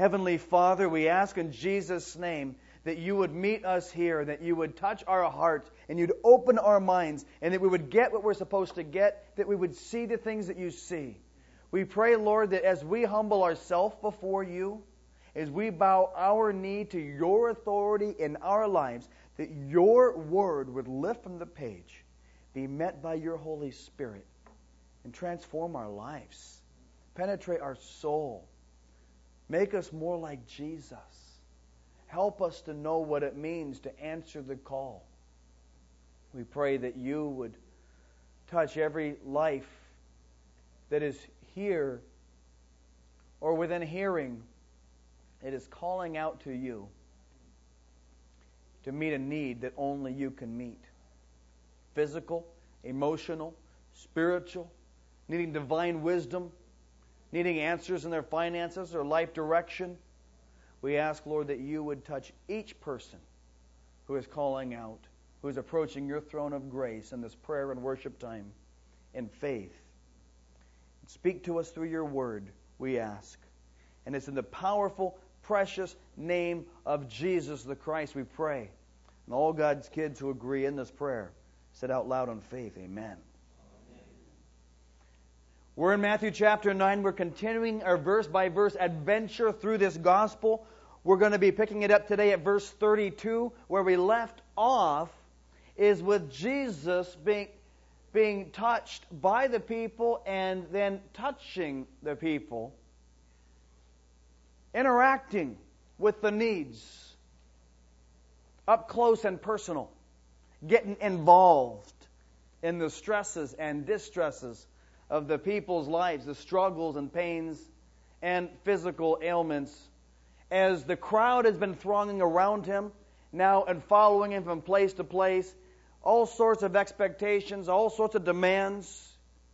Heavenly Father, we ask in Jesus' name that you would meet us here, that you would touch our hearts, and you'd open our minds, and that we would get what we're supposed to get, that we would see the things that you see. We pray, Lord, that as we humble ourselves before you, as we bow our knee to your authority in our lives, that your word would lift from the page, be met by your Holy Spirit, and transform our lives, penetrate our soul, make us more like Jesus. Help us to know what it means to answer the call. We pray that you would touch every life that is here or within hearing. It is calling out to you to meet a need that only you can meet. Physical, emotional, spiritual, needing divine wisdom, needing answers in their finances or life direction. We ask, Lord, that you would touch each person who is calling out, who is approaching your throne of grace in this prayer and worship time in faith. Speak to us through your word, we ask. And it's in the powerful, precious name of Jesus the Christ we pray. And all God's kids who agree in this prayer said out loud in faith, amen. We're in Matthew chapter 9. We're continuing our verse-by-verse adventure through this gospel. We're going to be picking it up today at verse 32. Where we left off is with Jesus being touched by the people and then touching the people, interacting with the needs, up close and personal, getting involved in the stresses and distresses of the people's lives, the struggles and pains and physical ailments. As the crowd has been thronging around him now and following him from place to place, all sorts of expectations, all sorts of demands.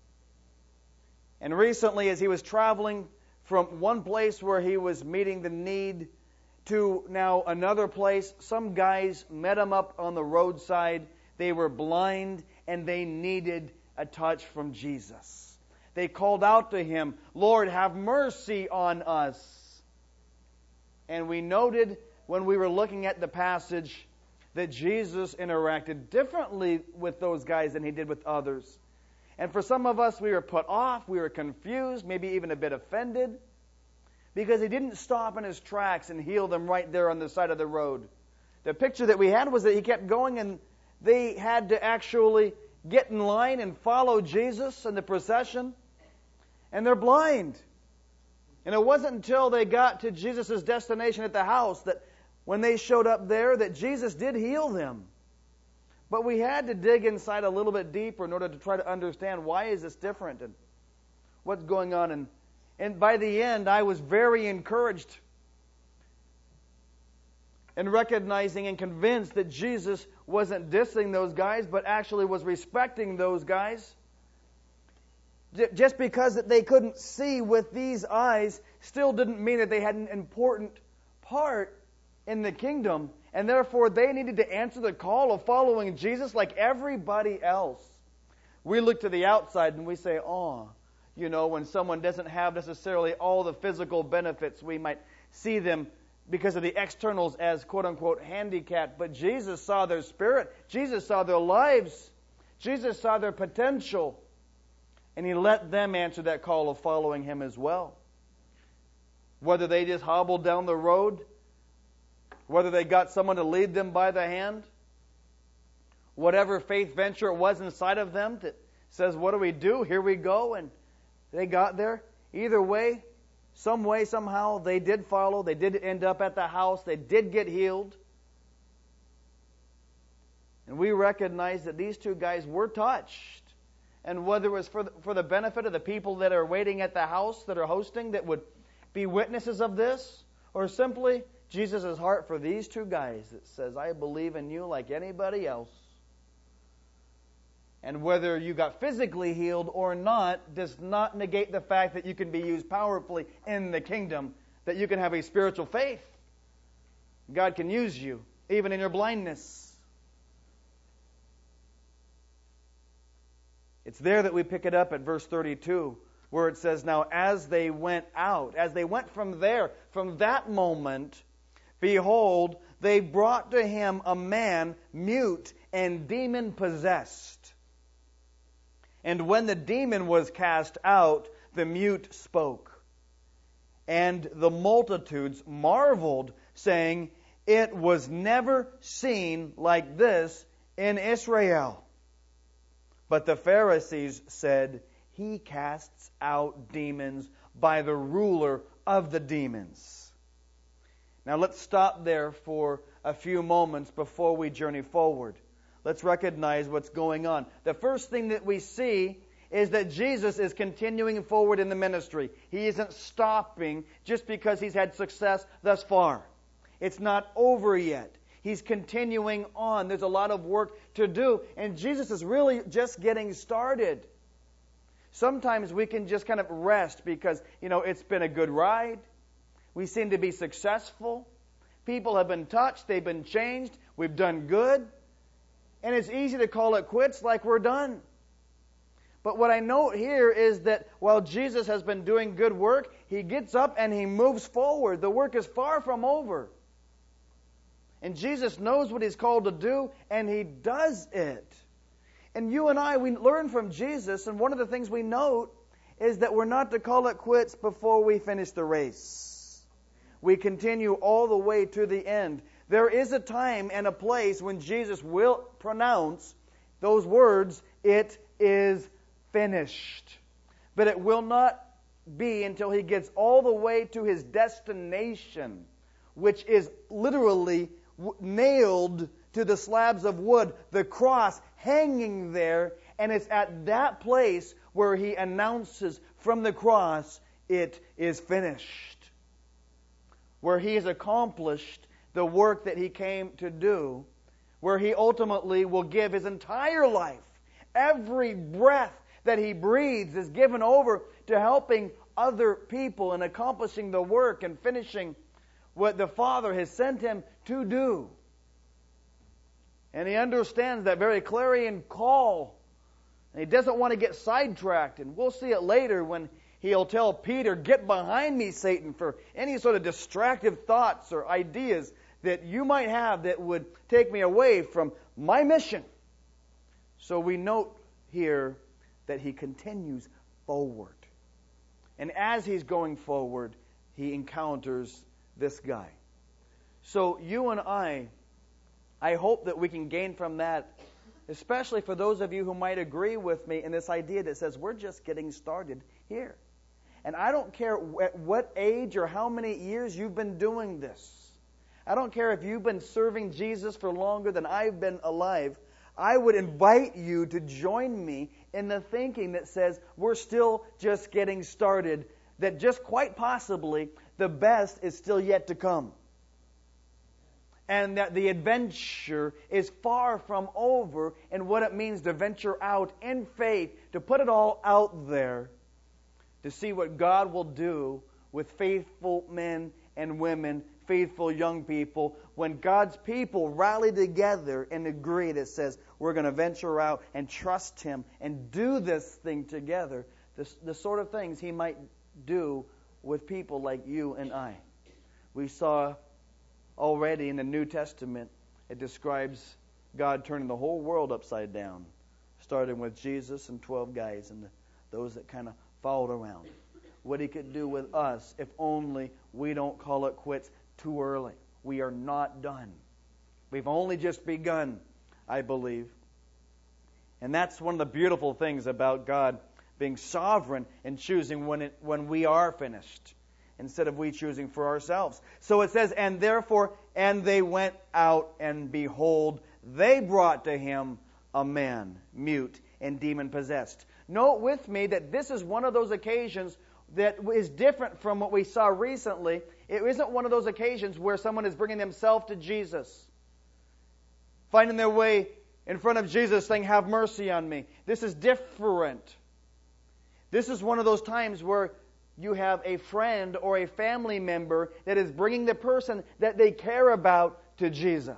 And recently, as he was traveling from one place where he was meeting the need to now another place, some guys met him up on the roadside. They were blind and they needed a touch from Jesus. They called out to him, "Lord, have mercy on us." And we noted when we were looking at the passage that Jesus interacted differently with those guys than he did with others. And for some of us, we were put off, we were confused, maybe even a bit offended, because he didn't stop in his tracks and heal them right there on the side of the road. The picture that we had was that he kept going and they had to actually get in line and follow Jesus in the procession. And they're blind. And it wasn't until they got to Jesus' destination at the house that when they showed up there that Jesus did heal them. But we had to dig inside a little bit deeper in order to try to understand why is this different and what's going on. And by the end, I was very encouraged and recognizing and convinced that Jesus wasn't dissing those guys, but actually was respecting those guys. Just because that they couldn't see with these eyes still didn't mean that they had an important part in the kingdom, and therefore they needed to answer the call of following Jesus like everybody else. We look to the outside and we say, when someone doesn't have necessarily all the physical benefits, we might see them because of the externals as quote-unquote handicapped. But Jesus saw their spirit. Jesus saw their lives. Jesus saw their potential. And he let them answer that call of following him as well. Whether they just hobbled down the road, whether they got someone to lead them by the hand, whatever faith venture it was inside of them that says, what do we do? Here we go. And they got there. Either way, somehow, they did follow. They did end up at the house. They did get healed. And we recognize that these two guys were touched. And whether it was for the benefit of the people that are waiting at the house that are hosting that would be witnesses of this, or simply Jesus' heart for these two guys that says, I believe in you like anybody else. And whether you got physically healed or not does not negate the fact that you can be used powerfully in the kingdom, that you can have a spiritual faith. God can use you, even in your blindness. It's there that we pick it up at verse 32, where it says, now as they went out, as they went from there, from that moment, behold, they brought to him a man mute and demon-possessed. And when the demon was cast out, the mute spoke. And the multitudes marveled, saying, it was never seen like this in Israel. But the Pharisees said, he casts out demons by the ruler of the demons. Now let's stop there for a few moments before we journey forward. Let's recognize what's going on. The first thing that we see is that Jesus is continuing forward in the ministry. He isn't stopping just because he's had success thus far. It's not over yet. He's continuing on. There's a lot of work to do, and Jesus is really just getting started. Sometimes we can just kind of rest because, it's been a good ride. We seem to be successful. People have been touched. They've been changed. We've done good. And it's easy to call it quits like we're done. But what I note here is that while Jesus has been doing good work, he gets up and he moves forward. The work is far from over. And Jesus knows what he's called to do, and he does it. And you and I, we learn from Jesus, and one of the things we note is that we're not to call it quits before we finish the race. We continue all the way to the end. There is a time and a place when Jesus will pronounce those words, it is finished. But it will not be until he gets all the way to his destination, which is literally nailed to the slabs of wood, the cross hanging there, and it's at that place where he announces from the cross, it is finished. Where he has accomplished the work that he came to do, where he ultimately will give his entire life. Every breath that he breathes is given over to helping other people and accomplishing the work and finishing what the Father has sent him to do. And he understands that very clarion call. And he doesn't want to get sidetracked. And we'll see it later when he'll tell Peter, get behind me, Satan, for any sort of distractive thoughts or ideas that you might have that would take me away from my mission. So we note here that he continues forward. And as he's going forward, he encounters this guy. So you and I hope that we can gain from that, especially for those of you who might agree with me in this idea that says we're just getting started here. And I don't care at what age or how many years you've been doing this. I don't care if you've been serving Jesus for longer than I've been alive. I would invite you to join me in the thinking that says we're still just getting started, that just quite possibly the best is still yet to come. And that the adventure is far from over in what it means to venture out in faith, to put it all out there, to see what God will do with faithful men and women, faithful young people, when God's people rally together and agree that says we're going to venture out and trust Him and do this thing together, the sort of things He might do with people like you and I. We saw already in the New Testament, it describes God turning the whole world upside down, starting with Jesus and 12 guys and those that kind of followed around. What He could do with us if only we don't call it quits too early. We are not done. We've only just begun, I believe. And that's one of the beautiful things about God being sovereign and choosing when we are finished, instead of we choosing for ourselves. So it says, and therefore, and they went out, and behold, they brought to him a man, mute and demon-possessed. Note with me that this is one of those occasions that is different from what we saw recently. It isn't one of those occasions where someone is bringing themselves to Jesus, finding their way in front of Jesus saying, have mercy on me. This is different. This is one of those times where you have a friend or a family member that is bringing the person that they care about to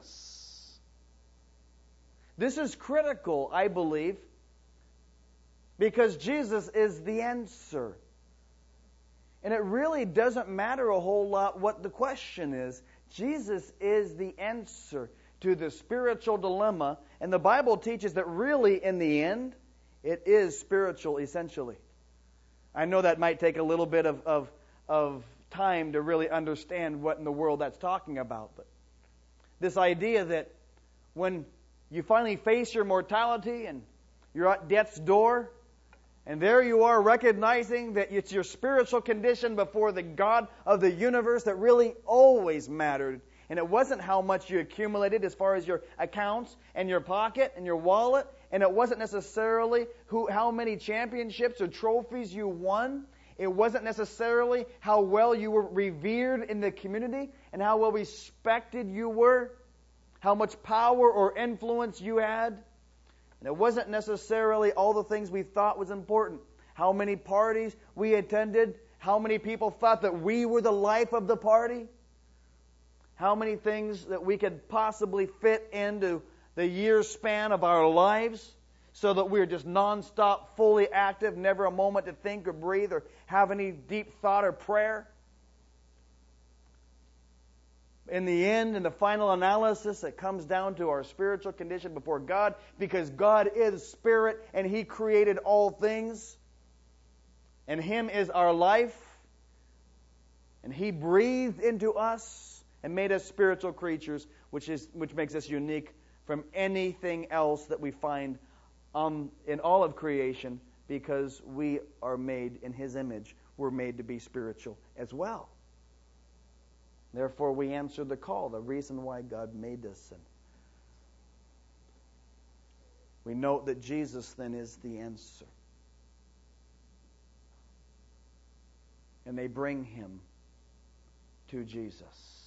Jesus. This is critical, I believe, Because Jesus is the answer. And it really doesn't matter a whole lot what the question is. Jesus is the answer to the spiritual dilemma. And the Bible teaches that really, in the end, it is spiritual essentially. I know that might take a little bit of time to really understand what in the world that's talking about. But this idea that when you finally face your mortality and you're at death's door, and there you are recognizing that it's your spiritual condition before the God of the universe that really always mattered. And it wasn't how much you accumulated as far as your accounts and your pocket and your wallet. And it wasn't necessarily how many championships or trophies you won. It wasn't necessarily how well you were revered in the community and how well respected you were, how much power or influence you had. And it wasn't necessarily all the things we thought was important. How many parties we attended, how many people thought that we were the life of the party, how many things that we could possibly fit into the year span of our lives so that we're just nonstop, fully active, never a moment to think or breathe or have any deep thought or prayer. In the end, in the final analysis, it comes down to our spiritual condition before God, because God is spirit and He created all things. And Him is our life. And He breathed into us and made us spiritual creatures, which makes us unique from anything else that we find in all of creation, because we are made in His image. We're made to be spiritual as well. Therefore, we answer the call, the reason why God made us. And we note that Jesus then is the answer. And they bring him to Jesus.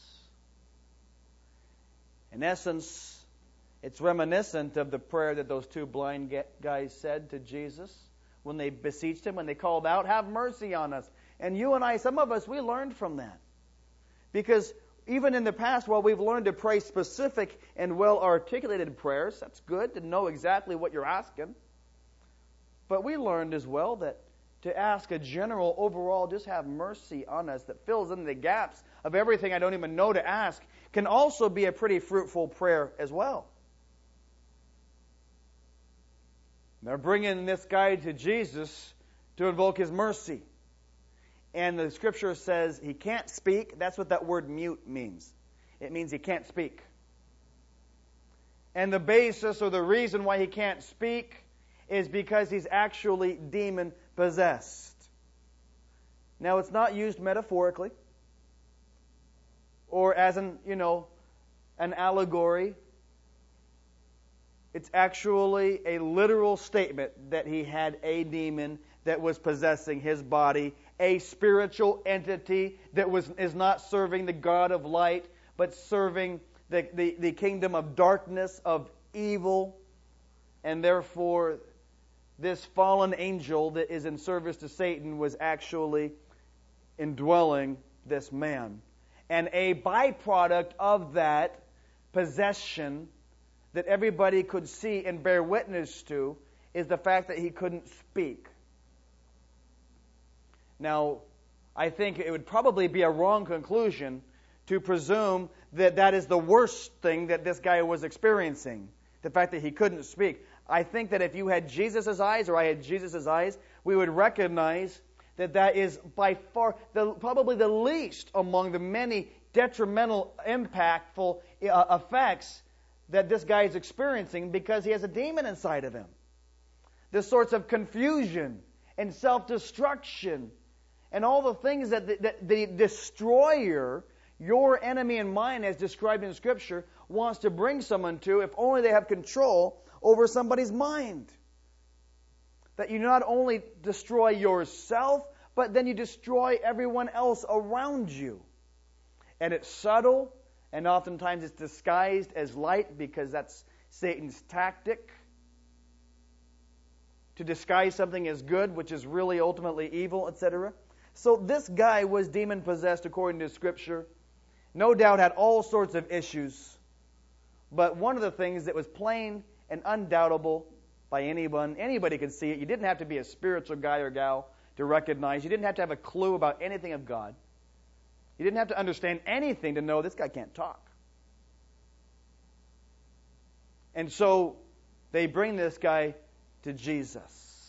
In essence, it's reminiscent of the prayer that those two blind guys said to Jesus when they beseeched Him, when they called out, "Have mercy on us." And you and I, some of us, we learned from that. Because even in the past, while we've learned to pray specific and well-articulated prayers, that's good to know exactly what you're asking. But we learned as well that to ask a general, overall, just have mercy on us, that fills in the gaps of everything I don't even know to ask, can also be a pretty fruitful prayer as well. They're bringing this guy to Jesus to invoke His mercy. And the Scripture says he can't speak. That's what that word mute means. It means he can't speak. And the basis or the reason why he can't speak is because he's actually demon-possessed. Now, it's not used metaphorically or as an allegory. It's actually a literal statement that he had a demon that was possessing his body, a spiritual entity that is not serving the God of light, but serving the kingdom of darkness, of evil. And therefore, this fallen angel that is in service to Satan was actually indwelling this man. And a byproduct of that possession that everybody could see and bear witness to is the fact that he couldn't speak. Now, I think it would probably be a wrong conclusion to presume that that is the worst thing that this guy was experiencing, the fact that he couldn't speak. I think that if you had Jesus' eyes or I had Jesus' eyes, we would recognize that that is by far probably the least among the many detrimental, impactful effects that this guy is experiencing, because he has a demon inside of him. The sorts of confusion and self-destruction and all the things that the destroyer, your enemy and mine, as described in Scripture, wants to bring someone to, if only they have control over somebody's mind. That you not only destroy yourself, but then you destroy everyone else around you. And it's subtle, and oftentimes it's disguised as light, because that's Satan's tactic. To disguise something as good, which is really ultimately evil, etc. So this guy was demon-possessed according to Scripture. No doubt had all sorts of issues. But one of the things that was plain and undoubtable by anyone. Anybody could see it. You didn't have to be a spiritual guy or gal to recognize. You didn't have to have a clue about anything of God. You didn't have to understand anything to know this guy can't talk. And so they bring this guy to Jesus.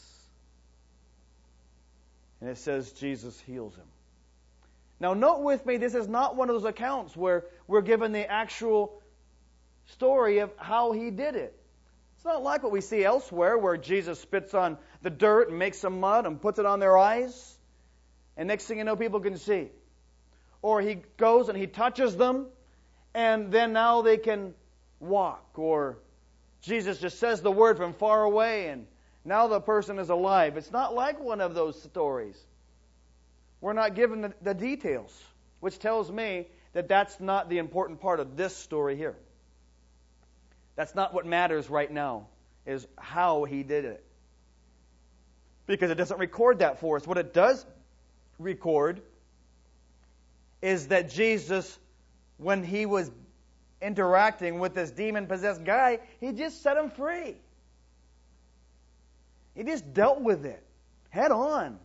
And it says Jesus heals him. Now note with me, this is not one of those accounts where we're given the actual story of how he did it. It's not like what we see elsewhere where Jesus spits on the dirt and makes some mud and puts it on their eyes. And next thing you know, people can see. Or he goes and he touches them and then now they can walk. Or Jesus just says the word from far away and now the person is alive. It's not like one of those stories. We're not given the details, which tells me that that's not the important part of this story here. That's not what matters right now, is how he did it. Because it doesn't record that for us. What it does record is that Jesus, when he was interacting with this demon-possessed guy, he just set him free. He just dealt with it head on.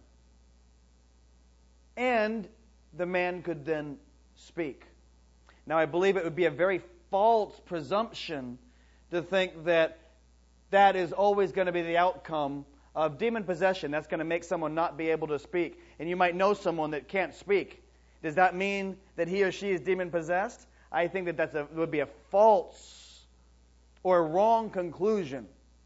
And the man could then speak. Now, I believe it would be a very false presumption to think that that is always going to be the outcome of demon possession. That's going to make someone not be able to speak. And you might know someone that can't speak. Does that mean that he or she is demon possessed? I think that would be a false or a wrong conclusion.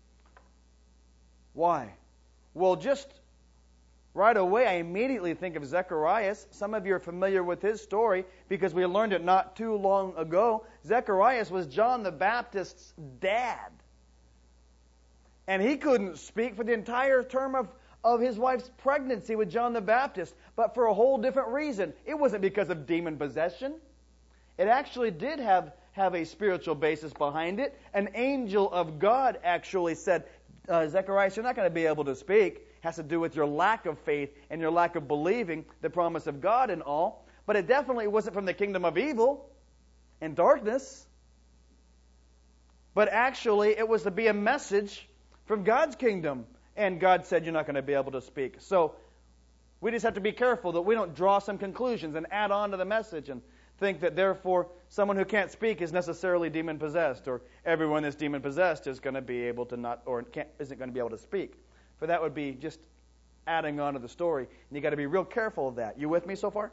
Why? Well, just right away, I immediately think of Zacharias. Some of you are familiar with his story because we learned it not too long ago. Zacharias was John the Baptist's dad. And he couldn't speak for the entire term of his wife's pregnancy with John the Baptist, but for a whole different reason. It wasn't because of demon possession. It actually did have a spiritual basis behind it. An angel of God actually said, Zacharias, you're not going to be able to speak. It has to do with your lack of faith and your lack of believing the promise of God and all. But it definitely wasn't from the kingdom of evil and darkness. But actually, it was to be a message from God's kingdom. And God said, you're not going to be able to speak. So we just have to be careful that we don't draw some conclusions and add on to the message and think that therefore someone who can't speak is necessarily demon-possessed, or everyone that's demon-possessed is going to be able to not, or isn't going to be able to speak. For that would be just adding on to the story. And you've got to be real careful of that. You with me so far?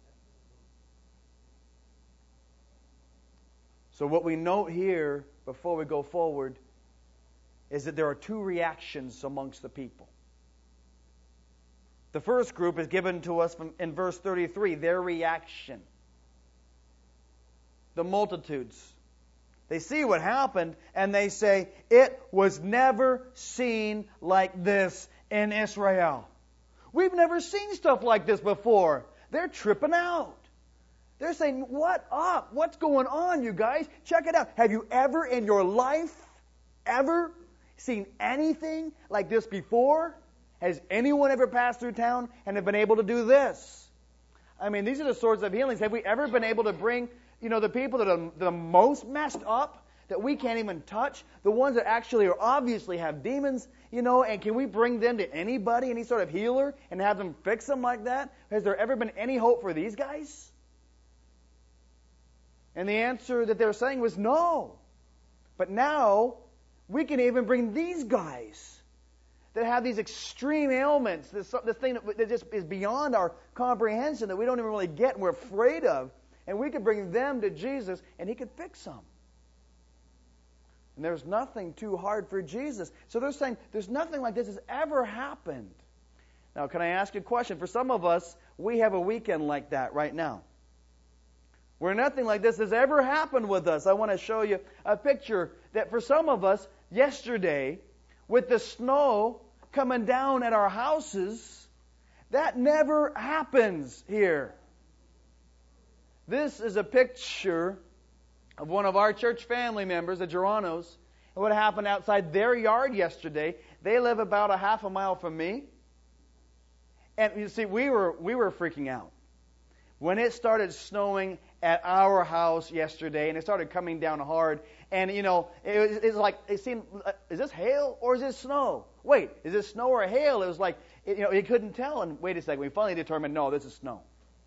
So what we note here before we go forward is that there are two reactions amongst the people. The first group is given to us in verse 33, their reaction. The multitudes. They see what happened and they say, it was never seen like this in Israel. We've never seen stuff like this before. They're tripping out. They're saying, what up? What's going on, you guys? Check it out. Have you ever in your life ever seen anything like this before? Has anyone ever passed through town and have been able to do this? I mean, these are the sorts of healings. Have we ever been able to bring, the people that are the most messed up, that we can't even touch, the ones that actually or obviously have demons, and can we bring them to anybody, any sort of healer, and have them fix them like that? Has there ever been any hope for these guys? And the answer that they're saying was no. But now, we can even bring these guys that have these extreme ailments, this thing that just is beyond our comprehension, that we don't even really get and we're afraid of, and we could bring them to Jesus, and He could fix them. And there's nothing too hard for Jesus. So they're saying, there's nothing like this has ever happened. Now, can I ask you a question? For some of us, we have a weekend like that right now, where nothing like this has ever happened with us. I want to show you a picture that for some of us, yesterday, with the snow coming down at our houses, that never happens here. This is a picture of one of our church family members, the Geronos, and what happened outside their yard yesterday. They live about a half a mile from me. And you see, we were freaking out. When it started snowing at our house yesterday, and it started coming down hard. And, it's like, it seemed, is this hail or is this snow? Wait, is this snow or hail? It was like, he couldn't tell. And wait a second, we finally determined, no, this is snow.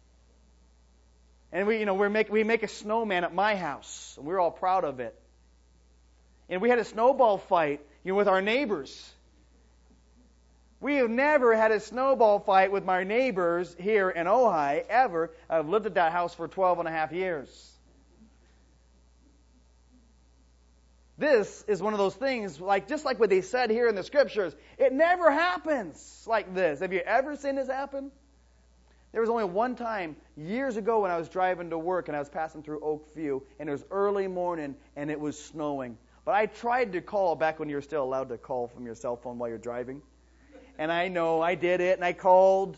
And we make a snowman at my house, and we're all proud of it. And we had a snowball fight, with our neighbors. We have never had a snowball fight with my neighbors here in Ojai, ever. I've lived at that house for 12 and a half years. This is one of those things, just like what they said here in the Scriptures. It never happens like this. Have you ever seen this happen? There was only one time, years ago, when I was driving to work, and I was passing through Oakview, and it was early morning, and it was snowing. But I tried to call back when you were still allowed to call from your cell phone while you're driving. And I know I did it, and I called.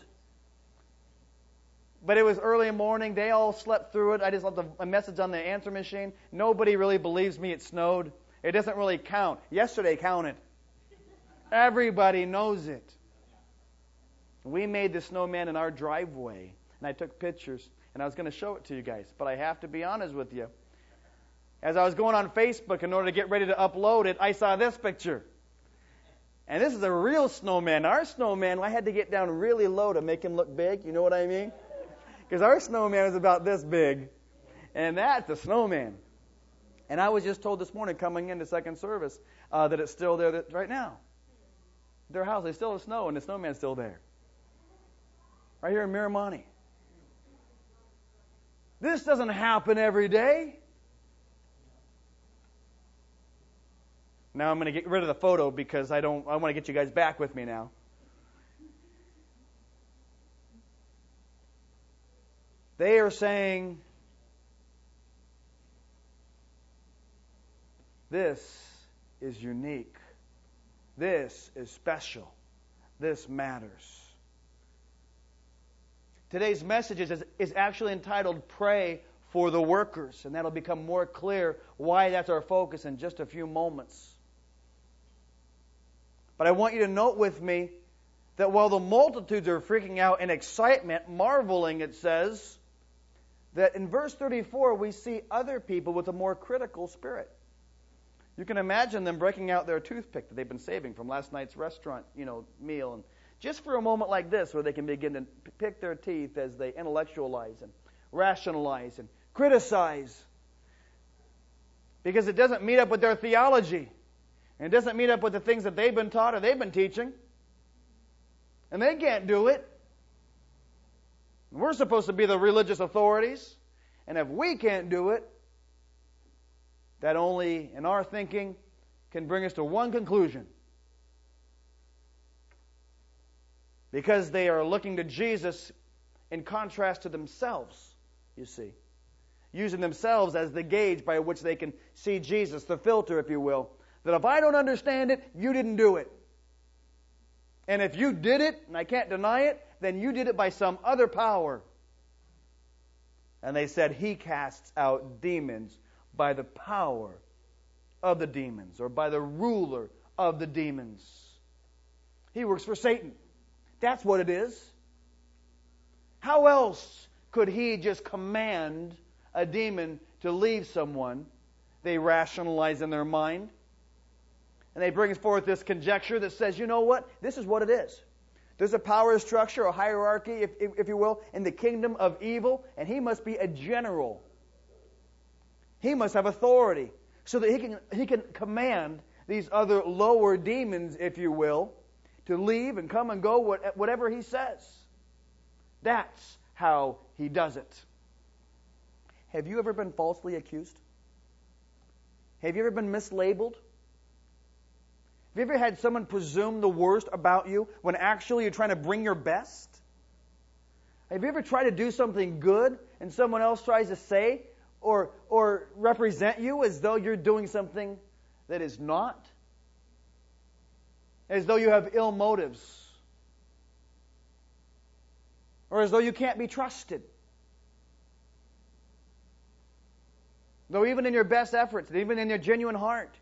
But it was early in the morning. They all slept through it. I just left a message on the answer machine. Nobody really believes me it snowed. It doesn't really count. Yesterday counted. Everybody knows it. We made the snowman in our driveway, and I took pictures, and I was going to show it to you guys. But I have to be honest with you. As I was going on Facebook in order to get ready to upload it, I saw this picture. And this is a real snowman. Our snowman, I had to get down really low to make him look big. You know what I mean? Because our snowman is about this big. And that's a snowman. And I was just told this morning coming into second service that it's still there right now. Their house, they still have snow, and the snowman's still there. Right here in Miramani. This doesn't happen every day. Now I'm going to get rid of the photo because I want to get you guys back with me now. They are saying this is unique. This is special. This matters. Today's message is actually entitled Pray for the Workers, and that'll become more clear why that's our focus in just a few moments. But I want you to note with me that while the multitudes are freaking out in excitement, marveling, it says, that in verse 34 we see other people with a more critical spirit. You can imagine them breaking out their toothpick that they've been saving from last night's restaurant, meal, and just for a moment like this where they can begin to pick their teeth as they intellectualize and rationalize and criticize. Because it doesn't meet up with their theology. And it doesn't meet up with the things that they've been taught or they've been teaching. And they can't do it. We're supposed to be the religious authorities. And if we can't do it, that only in our thinking can bring us to one conclusion. Because they are looking to Jesus in contrast to themselves, you see. Using themselves as the gauge by which they can see Jesus, the filter, if you will. That if I don't understand it, you didn't do it. And if you did it, and I can't deny it, then you did it by some other power. And they said, He casts out demons by the power of the demons, or by the ruler of the demons. He works for Satan. That's what it is. How else could he just command a demon to leave someone? They rationalize in their mind. And they bring forth this conjecture that says, you know what? This is what it is. There's a power structure, a hierarchy, if you will, in the kingdom of evil, and he must be a general. He must have authority so that he can command these other lower demons, if you will, to leave and come and go whatever he says. That's how he does it. Have you ever been falsely accused? Have you ever been mislabeled? Have you ever had someone presume the worst about you when actually you're trying to bring your best? Have you ever tried to do something good and someone else tries to say or represent you as though you're doing something that is not? As though you have ill motives. Or as though you can't be trusted. Though even in your best efforts, and even in your genuine heart,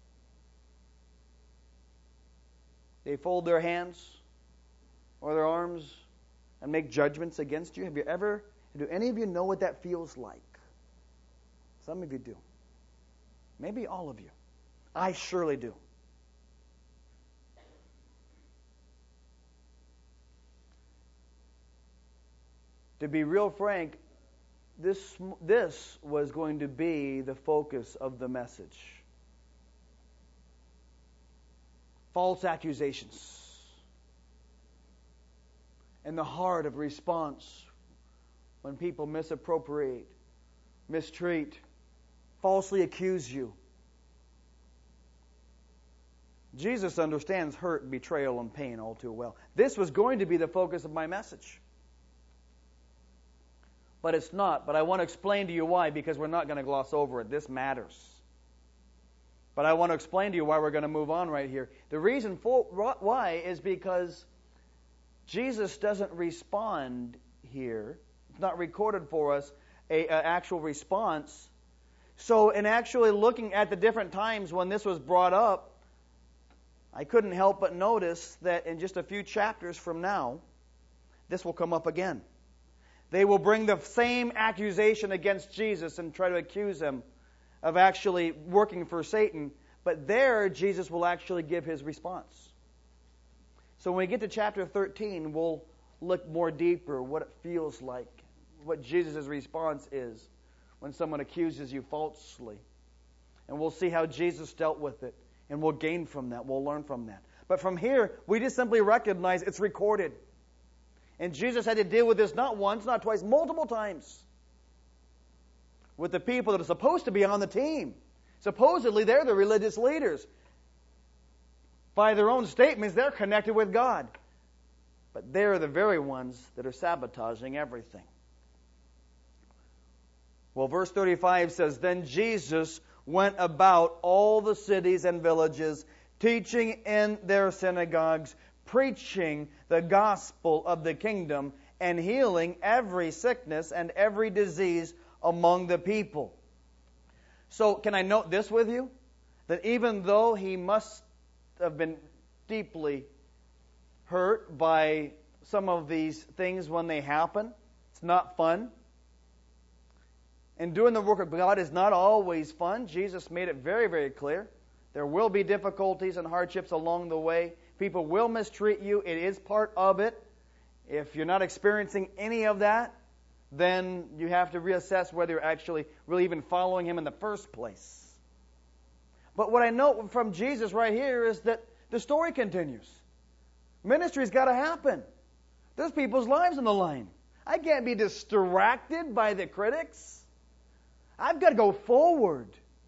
they fold their hands or their arms and make judgments against you. Do any of you know what that feels like? Some of you do. Maybe all of you. I surely do. To be real frank, this was going to be the focus of the message. False accusations. And the heart of response when people misappropriate, mistreat, falsely accuse you. Jesus understands hurt, betrayal, and pain all too well. This was going to be the focus of my message. But it's not. But I want to explain to you why, because we're not going to gloss over it. This matters. But I want to explain to you why we're going to move on right here. The reason why is because Jesus doesn't respond here. It's not recorded for us an actual response. So in actually looking at the different times when this was brought up, I couldn't help but notice that in just a few chapters from now, this will come up again. They will bring the same accusation against Jesus and try to accuse him of actually working for Satan. But there, Jesus will actually give his response. So when we get to chapter 13, we'll look more deeper what it feels like, what Jesus' response is when someone accuses you falsely. And we'll see how Jesus dealt with it. And we'll gain from that. We'll learn from that. But from here, we just simply recognize it's recorded. And Jesus had to deal with this not once, not twice, multiple times. With the people that are supposed to be on the team. Supposedly, they're the religious leaders. By their own statements, they're connected with God. But they're the very ones that are sabotaging everything. Well, verse 35 says, Then Jesus went about all the cities and villages, teaching in their synagogues, preaching the gospel of the kingdom, and healing every sickness and every disease among the people. So, can I note this with you? That even though he must have been deeply hurt by some of these things when they happen, it's not fun. And doing the work of God is not always fun. Jesus made it very, very clear. There will be difficulties and hardships along the way. People will mistreat you. It is part of it. If you're not experiencing any of that, then you have to reassess whether you're actually really even following him in the first place. But what I note from Jesus right here is that the story continues. Ministry's got to happen. There's people's lives on the line. I can't be distracted by the critics. I've got to go forward.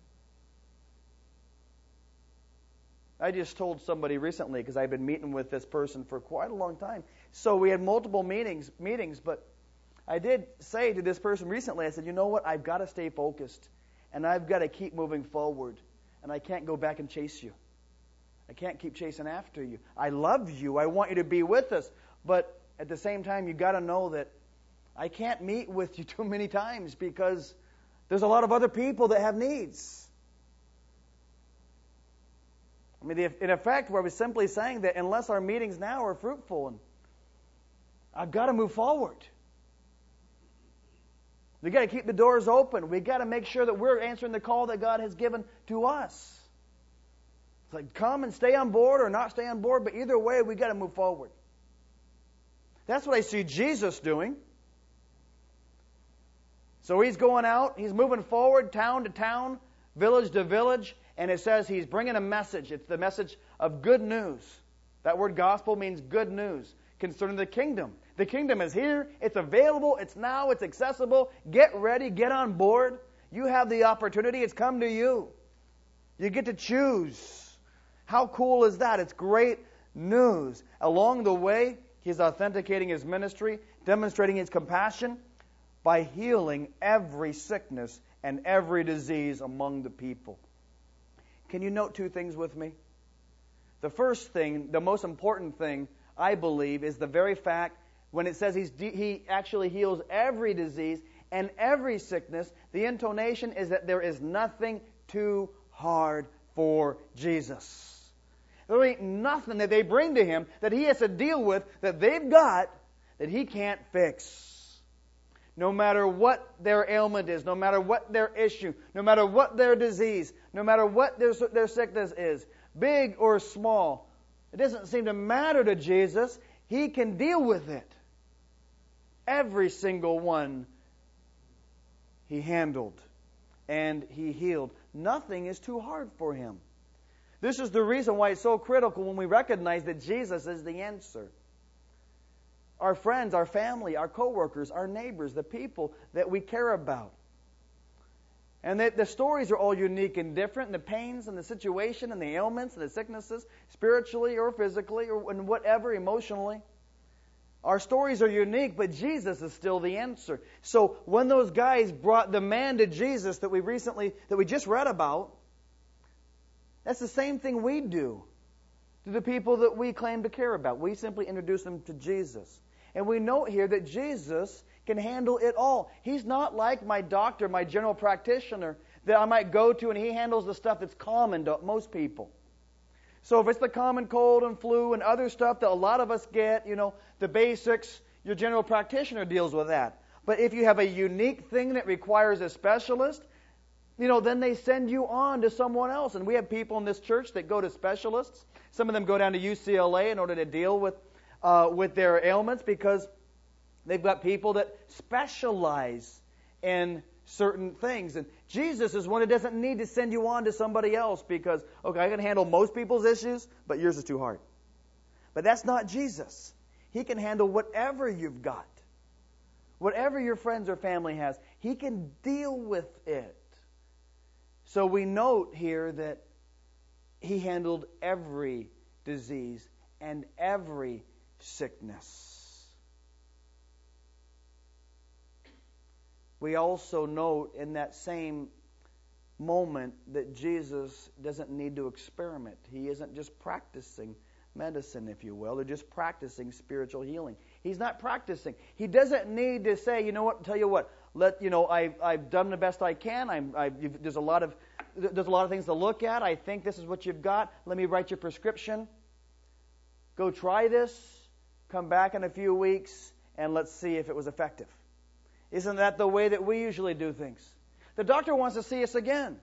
I just told somebody recently, because I've been meeting with this person for quite a long time. So we had multiple meetings, but I did say to this person recently, I said, you know what, I've got to stay focused, and I've got to keep moving forward, and I can't go back and chase you. I can't keep chasing after you. I love you. I want you to be with us. But at the same time, you've got to know that I can't meet with you too many times because there's a lot of other people that have needs. I mean, in effect, where I was simply saying that unless our meetings now are fruitful, and I've got to move forward. We've got to keep the doors open. We've got to make sure that we're answering the call that God has given to us. It's like come and stay on board or not stay on board, but either way, we've got to move forward. That's what I see Jesus doing. So he's going out, he's moving forward, town to town, village to village, and it says he's bringing a message. It's the message of good news. That word gospel means good news concerning the kingdom. The kingdom is here, it's available, it's now, it's accessible. Get ready, get on board. You have the opportunity, it's come to you. You get to choose. How cool is that? It's great news. Along the way, he's authenticating his ministry, demonstrating his compassion by healing every sickness and every disease among the people. Can you note two things with me? The first thing, the most important thing, I believe, is the very fact when it says he actually heals every disease and every sickness, the intonation is that there is nothing too hard for Jesus. There ain't nothing that they bring to him that he has to deal with that they've got that he can't fix. No matter what their ailment is, no matter what their issue, no matter what their disease, no matter what their sickness is, big or small, it doesn't seem to matter to Jesus. He can deal with it. Every single one He handled and He healed. Nothing is too hard for Him. This is the reason why it's so critical when we recognize that Jesus is the answer. Our friends, our family, our coworkers, our neighbors, the people that we care about. And the stories are all unique and different, and the pains and the situation and the ailments and the sicknesses, spiritually or physically or in whatever, emotionally. Our stories are unique, but Jesus is still the answer. So when those guys brought the man to Jesus that we just read about, that's the same thing we do to the people that we claim to care about. We simply introduce them to Jesus. And we note here that Jesus can handle it all. He's not like my doctor, my general practitioner, that I might go to and he handles the stuff that's common to most people. So if it's the common cold and flu and other stuff that a lot of us get, the basics, your general practitioner deals with that. But if you have a unique thing that requires a specialist, then they send you on to someone else. And we have people in this church that go to specialists. Some of them go down to UCLA in order to deal with their ailments because they've got people that specialize in certain things. And Jesus is one who doesn't need to send you on to somebody else because, okay, I can handle most people's issues, but yours is too hard. But that's not Jesus. He can handle whatever you've got. Whatever your friends or family has, He can deal with it. So we note here that He handled every disease and every sickness. We also note in that same moment that Jesus doesn't need to experiment. He isn't just practicing medicine, if you will, or just practicing spiritual healing. He's not practicing. He doesn't need to say, tell you what, I've done the best I can. There's a lot of things to look at. I think this is what you've got. Let me write your prescription. Go try this. Come back in a few weeks, and let's see if it was effective. Isn't that the way that we usually do things? The doctor wants to see us again.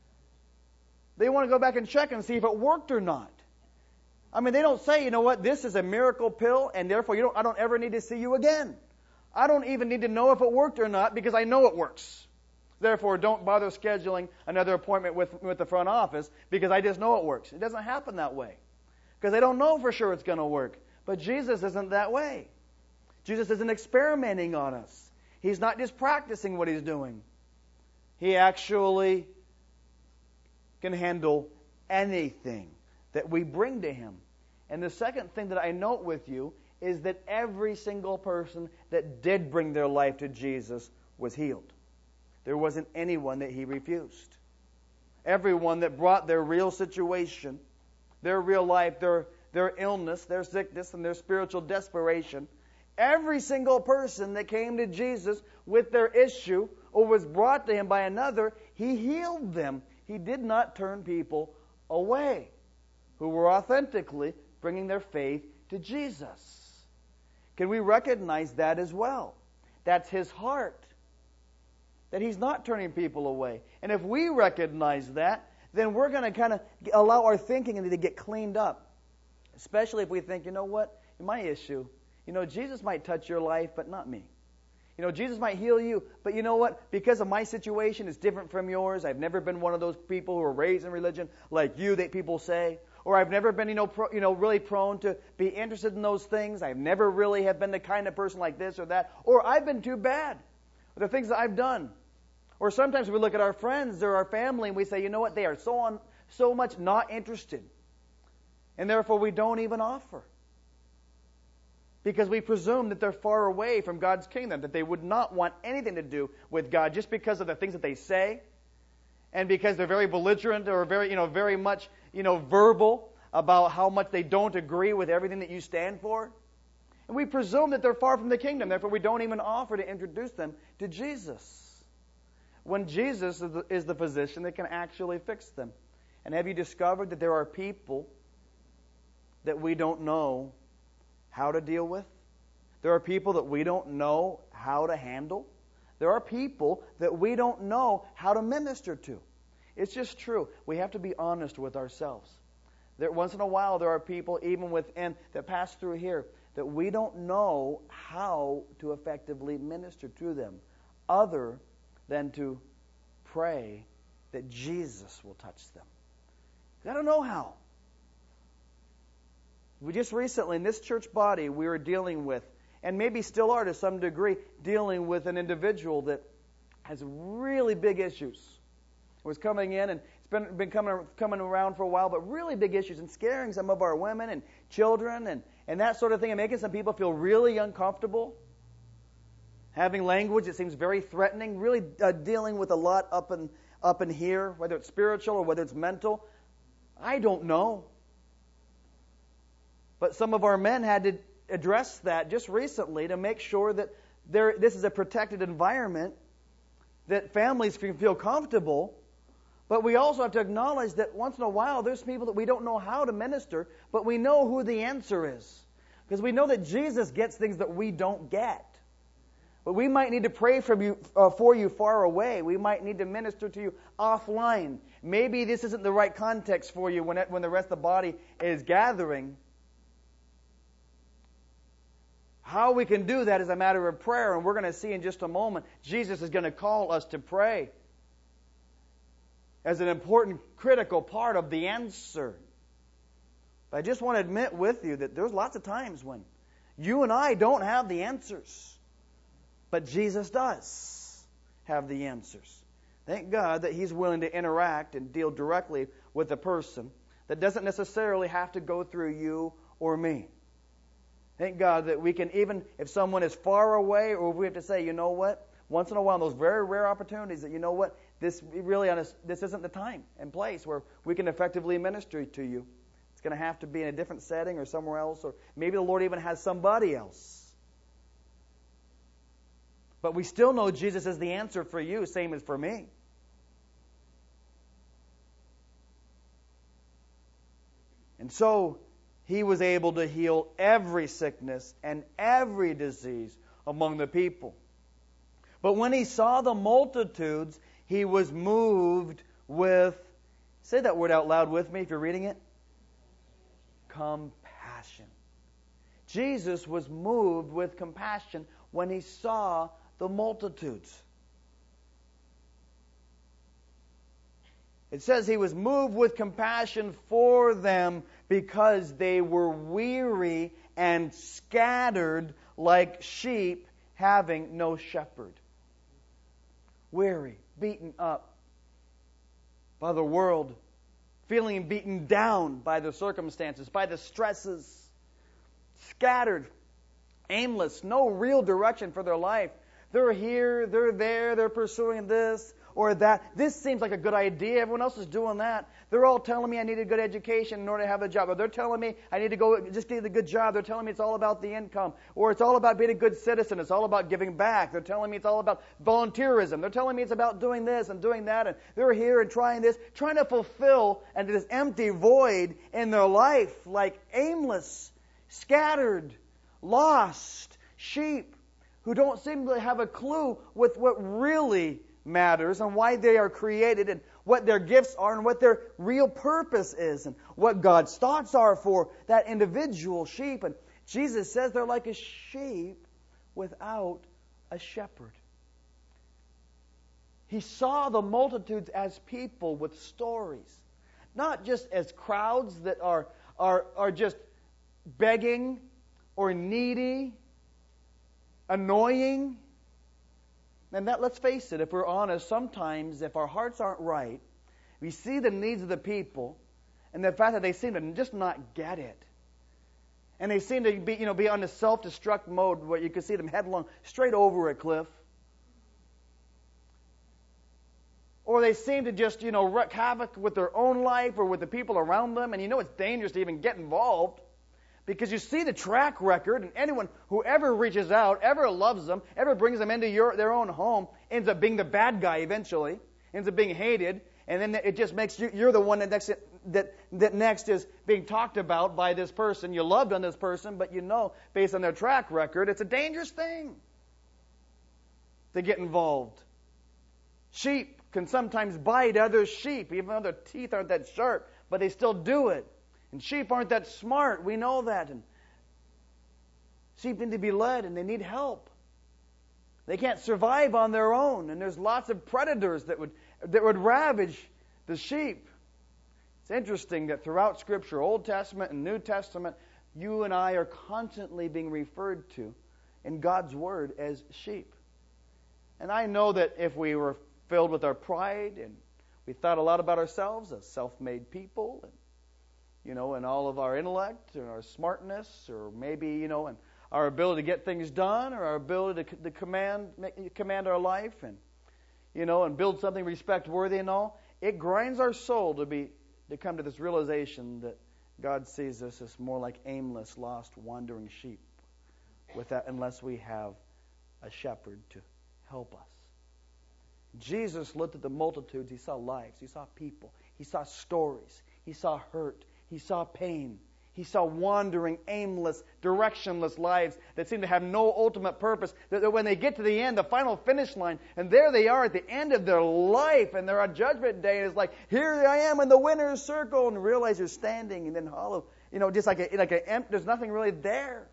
They want to go back and check and see if it worked or not. They don't say, this is a miracle pill, and therefore I don't ever need to see you again. I don't even need to know if it worked or not because I know it works. Therefore, don't bother scheduling another appointment with the front office because I just know it works. It doesn't happen that way because they don't know for sure it's going to work. But Jesus isn't that way. Jesus isn't experimenting on us. He's not just practicing what He's doing. He actually can handle anything that we bring to Him. And the second thing that I note with you is that every single person that did bring their life to Jesus was healed. There wasn't anyone that He refused. Everyone that brought their real situation, their real life, their illness, their sickness, and their spiritual desperation, every single person that came to Jesus with their issue or was brought to Him by another, He healed them. He did not turn people away who were authentically bringing their faith to Jesus. Can we recognize that as well? That's His heart. That He's not turning people away. And if we recognize that, then we're going to kind of allow our thinking to get cleaned up. Especially if we think, my issue, Jesus might touch your life, but not me. Jesus might heal you, but you know what? Because of my situation, it's different from yours. I've never been one of those people who are raised in religion like you that people say. Or I've never been, really prone to be interested in those things. I've never really have been the kind of person like this or that. Or I've been too bad with the things that I've done. Or sometimes we look at our friends or our family and we say, they are so much not interested. And therefore we don't even offer. Because we presume that they're far away from God's kingdom, that they would not want anything to do with God just because of the things that they say, and because they're very belligerent or very much, verbal about how much they don't agree with everything that you stand for. And we presume that they're far from the kingdom, therefore we don't even offer to introduce them to Jesus. When Jesus is the physician that can actually fix them. And have you discovered that there are people that we don't know how to deal with? There are people that we don't know how to handle. There are people that we don't know how to minister to. It's just true. We have to be honest with ourselves. Once in a while, there are people, even within, that pass through here, that we don't know how to effectively minister to them, other than to pray that Jesus will touch them. I don't know how. We just recently, in this church body, we were dealing with, and maybe still are to some degree, dealing with an individual that has really big issues. Was coming in, and it's been coming around for a while, but really big issues, and scaring some of our women and children and that sort of thing, and making some people feel really uncomfortable. Having language that seems very threatening, really dealing with a lot up in here, whether it's spiritual or whether it's mental. I don't know. But some of our men had to address that just recently to make sure that this is a protected environment, that families can feel comfortable. But we also have to acknowledge that once in a while there's people that we don't know how to minister, but we know who the answer is. Because we know that Jesus gets things that we don't get. But we might need to pray for you far away. We might need to minister to you offline. Maybe this isn't the right context for you when the rest of the body is gathering. How we can do that is a matter of prayer, and we're going to see in just a moment, Jesus is going to call us to pray as an important, critical part of the answer. But I just want to admit with you that there's lots of times when you and I don't have the answers, but Jesus does have the answers. Thank God that He's willing to interact and deal directly with a person that doesn't necessarily have to go through you or me. Thank God that we can, even if someone is far away, or if we have to say, you know what, once in a while, those very rare opportunities that, you know what, this isn't the time and place where we can effectively minister to you. It's going to have to be in a different setting or somewhere else, or maybe the Lord even has somebody else. But we still know Jesus is the answer for you, same as for me. And so He was able to heal every sickness and every disease among the people. But when He saw the multitudes, He was moved with, say that word out loud with me if you're reading it, compassion. Jesus was moved with compassion when He saw the multitudes. It says He was moved with compassion for them because they were weary and scattered like sheep having no shepherd. Weary, beaten up by the world, feeling beaten down by the circumstances, by the stresses, scattered, aimless, no real direction for their life. They're here, they're there, they're pursuing this or that. This seems like a good idea. Everyone else is doing that. They're all telling me I need a good education in order to have a job. Or they're telling me I need to go just get a good job. They're telling me it's all about the income. Or it's all about being a good citizen. It's all about giving back. They're telling me it's all about volunteerism. They're telling me it's about doing this and doing that. And they're here and trying this, trying to fulfill and this empty void in their life, like aimless, scattered, lost sheep who don't seem to have a clue with what really matters and why they are created and what their gifts are and what their real purpose is and what God's thoughts are for that individual sheep. And Jesus says they're like a sheep without a shepherd. He saw the multitudes as people with stories, not just as crowds that are just begging or needy, annoying. And that, let's face it, if we're honest, sometimes if our hearts aren't right, we see the needs of the people and the fact that they seem to just not get it. And they seem to be on a self-destruct mode where you can see them headlong straight over a cliff. Or they seem to just, wreak havoc with their own life or with the people around them. And it's dangerous to even get involved. Because you see the track record, and whoever reaches out, ever loves them, ever brings them into their own home, ends up being the bad guy eventually, ends up being hated, and then it just makes you're the one that next is being talked about by this person. You loved on this person, but based on their track record, it's a dangerous thing. to get involved. Sheep can sometimes bite other sheep, even though their teeth aren't that sharp, but they still do it. And sheep aren't that smart. We know that. And sheep need to be led, and they need help. They can't survive on their own, and there's lots of predators that would ravage the sheep. It's interesting that throughout Scripture, Old Testament and New Testament, you and I are constantly being referred to in God's Word as sheep. And I know that if we were filled with our pride and we thought a lot about ourselves as self-made people, and, and all of our intellect and our smartness, or maybe, and our ability to get things done, or our ability to command our life, and, and build something respect-worthy and all, it grinds our soul to come to this realization that God sees us as more like aimless, lost, wandering sheep, unless we have a shepherd to help us. Jesus looked at the multitudes. He saw lives. He saw people. He saw stories. He saw hurt. He saw pain. He saw wandering, aimless, directionless lives that seem to have no ultimate purpose. That when they get to the end, the final finish line, and there they are at the end of their life, and they're on Judgment Day, and it's like, here I am in the winner's circle, and realize you're standing, and then hollow, just like there's nothing really there.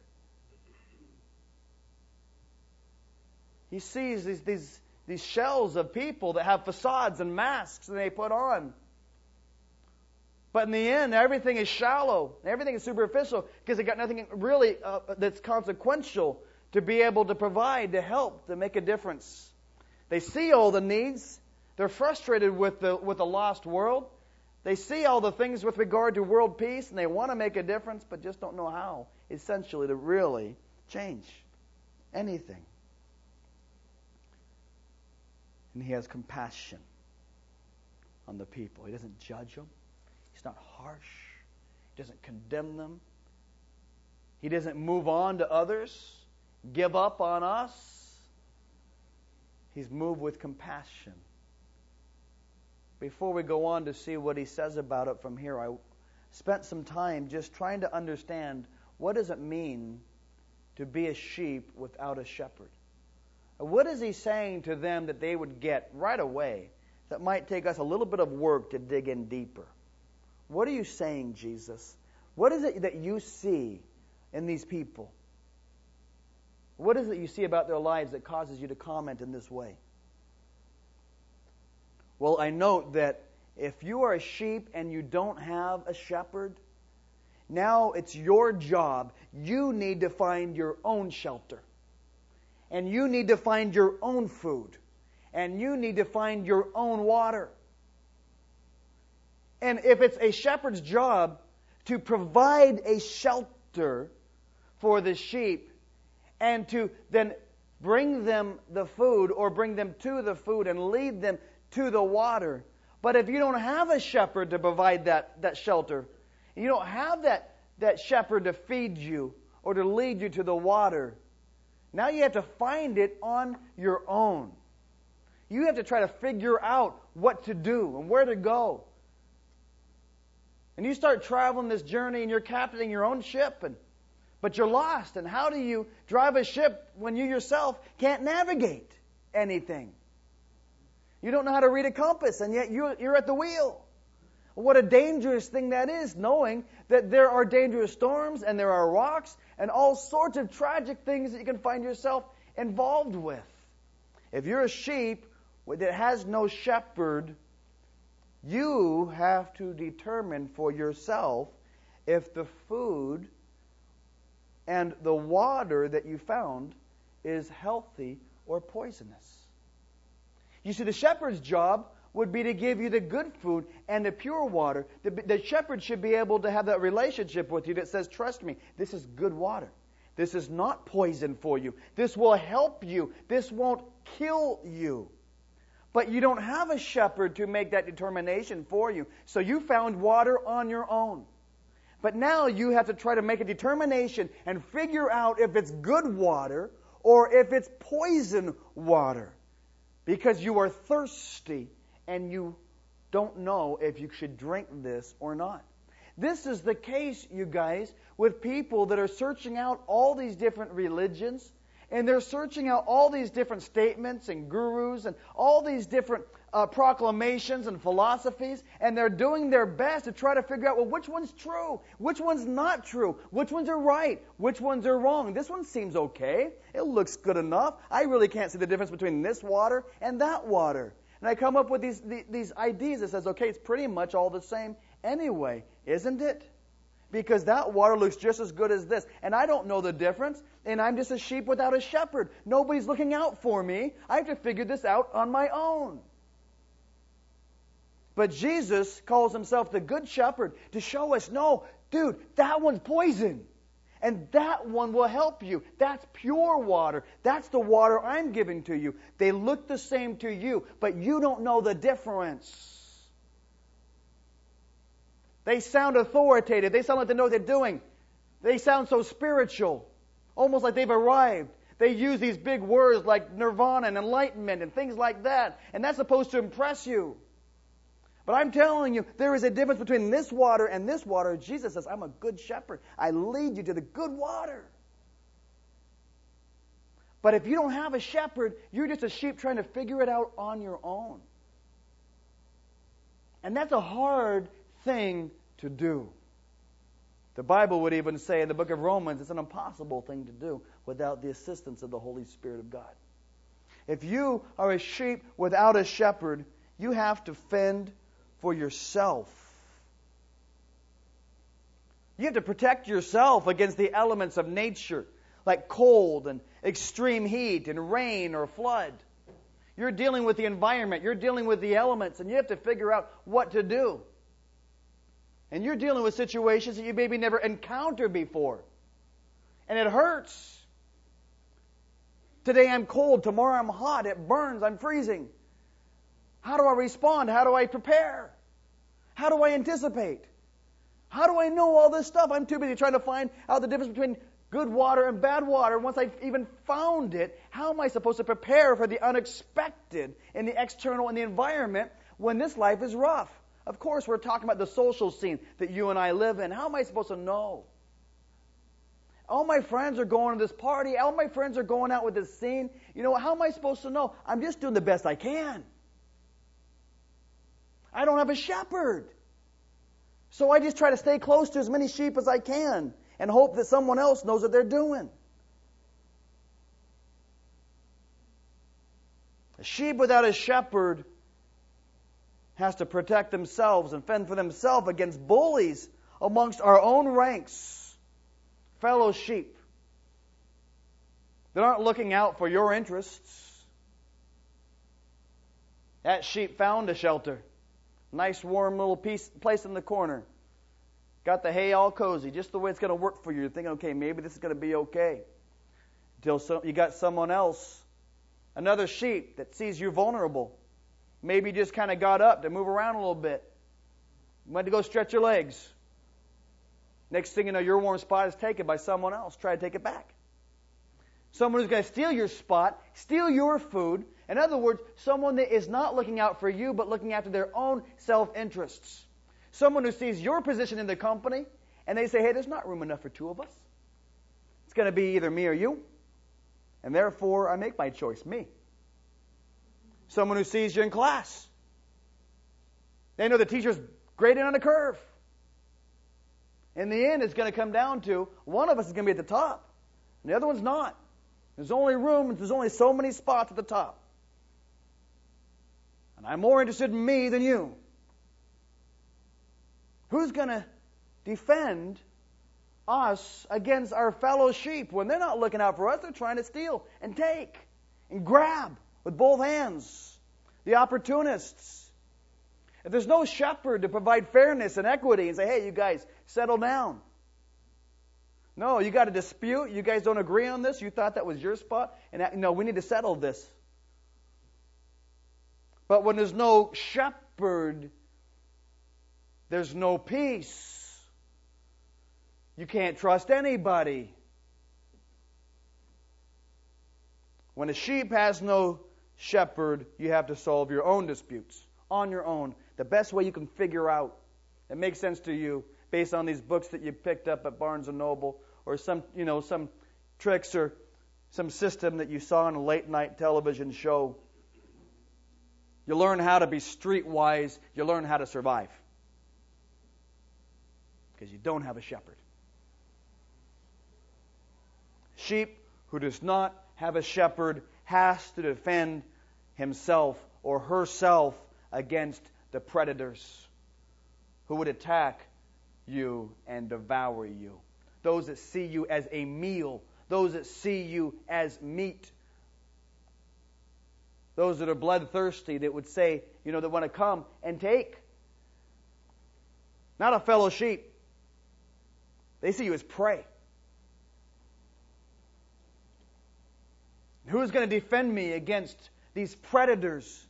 He sees these shells of people that have facades and masks that they put on. But in the end, everything is shallow. Everything is superficial because they got nothing really that's consequential to be able to provide, to help, to make a difference. They see all the needs. They're frustrated with the lost world. They see all the things with regard to world peace, and they want to make a difference, but just don't know how, essentially, to really change anything. And he has compassion on the people. He doesn't judge them. He's not harsh. He doesn't condemn them. He doesn't move on to others, give up on us. He's moved with compassion. Before we go on to see what he says about it from here, I spent some time just trying to understand what does it mean to be a sheep without a shepherd. What is he saying to them that they would get right away that might take us a little bit of work to dig in deeper? What are you saying, Jesus? What is it that you see in these people? What is it you see about their lives that causes you to comment in this way? Well, I note that if you are a sheep and you don't have a shepherd, now it's your job. You need to find your own shelter. And you need to find your own food. And you need to find your own water. And if it's a shepherd's job to provide a shelter for the sheep and to then bring them the food or bring them to the food and lead them to the water. But if you don't have a shepherd to provide that shelter, you don't have that shepherd to feed you or to lead you to the water, now you have to find it on your own. You have to try to figure out what to do and where to go. And you start traveling this journey and you're captaining your own ship, but you're lost. And how do you drive a ship when you yourself can't navigate anything? You don't know how to read a compass, and yet you're at the wheel. What a dangerous thing that is, knowing that there are dangerous storms and there are rocks and all sorts of tragic things that you can find yourself involved with. If you're a sheep that has no shepherd, you have to determine for yourself if the food and the water that you found is healthy or poisonous. You see, the shepherd's job would be to give you the good food and the pure water. The shepherd should be able to have that relationship with you that says, trust me, this is good water. This is not poison for you. This will help you. This won't kill you. But you don't have a shepherd to make that determination for you. So you found water on your own. But now you have to try to make a determination and figure out if it's good water or if it's poison water. Because you are thirsty and you don't know if you should drink this or not. This is the case, you guys, with people that are searching out all these different religions And they're searching out all these different statements and gurus and all these different proclamations and philosophies, and they're doing their best to try to figure out, well, which one's true, which one's not true, which ones are right, which ones are wrong. This one seems okay. It looks good enough. I really can't see the difference between this water and that water. And I come up with these ideas that says, okay, it's pretty much all the same anyway, isn't it? Because that water looks just as good as this. And I don't know the difference. And I'm just a sheep without a shepherd. Nobody's looking out for me. I have to figure this out on my own. But Jesus calls himself the good shepherd to show us, no, dude, that one's poison. And that one will help you. That's pure water. That's the water I'm giving to you. They look the same to you, but you don't know the difference. They sound authoritative. They sound like they know what they're doing. They sound so spiritual, almost like they've arrived. They use these big words like nirvana and enlightenment and things like that, and that's supposed to impress you. But I'm telling you, there is a difference between this water and this water. Jesus says, I'm a good shepherd. I lead you to the good water. But if you don't have a shepherd, you're just a sheep trying to figure it out on your own. And that's a hard thing to do. The Bible would even say in the book of Romans, it's an impossible thing to do without the assistance of the Holy Spirit of God. If you are a sheep without a shepherd, you have to fend for yourself. You have to protect yourself against the elements of nature, like cold and extreme heat and rain or flood. You're dealing with the environment, you're dealing with the elements, and you have to figure out what to do. And you're dealing with situations that you maybe never encountered before. And it hurts. Today I'm cold, tomorrow I'm hot, it burns, I'm freezing. How do I respond? How do I prepare? How do I anticipate? How do I know all this stuff? I'm too busy trying to find out the difference between good water and bad water. Once I've even found it, how am I supposed to prepare for the unexpected in the external and the environment when this life is rough? Of course, we're talking about the social scene that you and I live in. How am I supposed to know? All my friends are going to this party. All my friends are going out with this scene. You know, how am I supposed to know? I'm just doing the best I can. I don't have a shepherd. So I just try to stay close to as many sheep as I can and hope that someone else knows what they're doing. A sheep without a shepherd has to protect themselves and fend for themselves against bullies amongst our own ranks, fellow sheep that aren't looking out for your interests. That sheep found a shelter. Nice warm little place in the corner. Got the hay all cozy, just the way it's going to work for you. You're thinking, okay, maybe this is going to be okay. Until you got someone else, another sheep that sees you vulnerable. Maybe you just kind of got up to move around a little bit. You went to go stretch your legs. Next thing you know, your warm spot is taken by someone else. Try to take it back. Someone who's going to steal your spot, steal your food. In other words, someone that is not looking out for you, but looking after their own self-interests. Someone who sees your position in the company, and they say, hey, there's not room enough for two of us. It's going to be either me or you. And therefore, I make my choice, me. Someone who sees you in class. They know the teacher's graded on a curve. In the end, it's going to come down to one of us is going to be at the top, and the other one's not. There's only room, there's only so many spots at the top. And I'm more interested in me than you. Who's going to defend us against our fellow sheep? When they're not looking out for us, they're trying to steal and take and grab with both hands. The opportunists. If there's no shepherd to provide fairness and equity and say, hey, you guys, settle down. No, you got a dispute. You guys don't agree on this. You thought that was your spot. And no, we need to settle this. But when there's no shepherd, there's no peace. You can't trust anybody. When a sheep has no shepherd, you have to solve your own disputes on your own. The best way you can figure out that makes sense to you based on these books that you picked up at Barnes & Noble or some tricks or some system that you saw on a late night television show. You learn how to be streetwise. You learn how to survive. Because you don't have a shepherd. Sheep who does not have a shepherd has to defend himself or herself against the predators who would attack you and devour you. Those that see you as a meal. Those that see you as meat. Those that are bloodthirsty that would say, that want to come and take. Not a fellow sheep. They see you as prey. Who's going to defend me against these predators?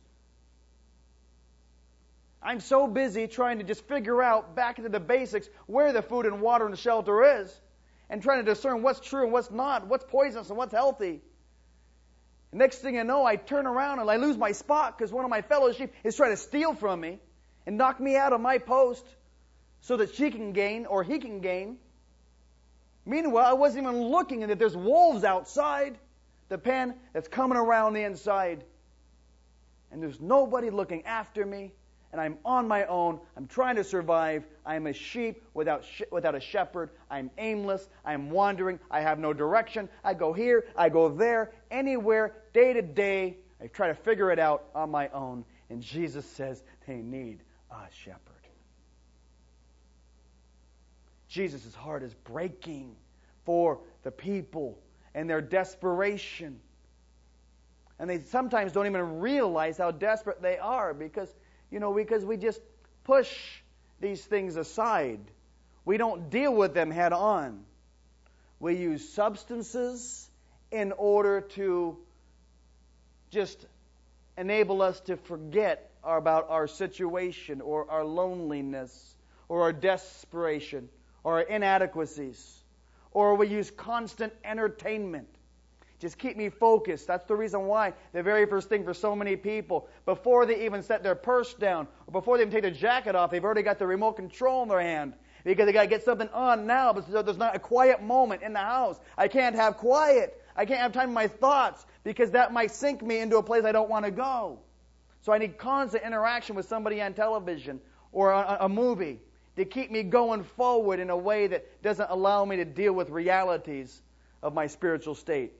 I'm so busy trying to just figure out, back into the basics, where the food and water and shelter is, and trying to discern what's true and what's not, what's poisonous and what's healthy. The next thing I know, I turn around and I lose my spot because one of my fellow sheep is trying to steal from me and knock me out of my post so that she can gain or he can gain. Meanwhile, I wasn't even looking and that there's wolves outside the pen that's coming around the inside. And there's nobody looking after me. And I'm on my own. I'm trying to survive. I'm a sheep without a shepherd. I'm aimless. I'm wandering. I have no direction. I go here. I go there. Anywhere, day to day. I try to figure it out on my own. And Jesus says they need a shepherd. Jesus' heart is breaking for the people and their desperation. And they sometimes don't even realize how desperate they are because we just push these things aside. We don't deal with them head on. We use substances in order to just enable us to forget about our situation or our loneliness or our desperation or our inadequacies. Or we use constant entertainment. Just keep me focused. That's the reason why the very first thing for so many people, before they even set their purse down, or before they even take their jacket off, they've already got the remote control in their hand. Because they got to get something on now, but there's not a quiet moment in the house. I can't have quiet. I can't have time for my thoughts, because that might sink me into a place I don't want to go. So I need constant interaction with somebody on television or a movie to keep me going forward in a way that doesn't allow me to deal with realities of my spiritual state.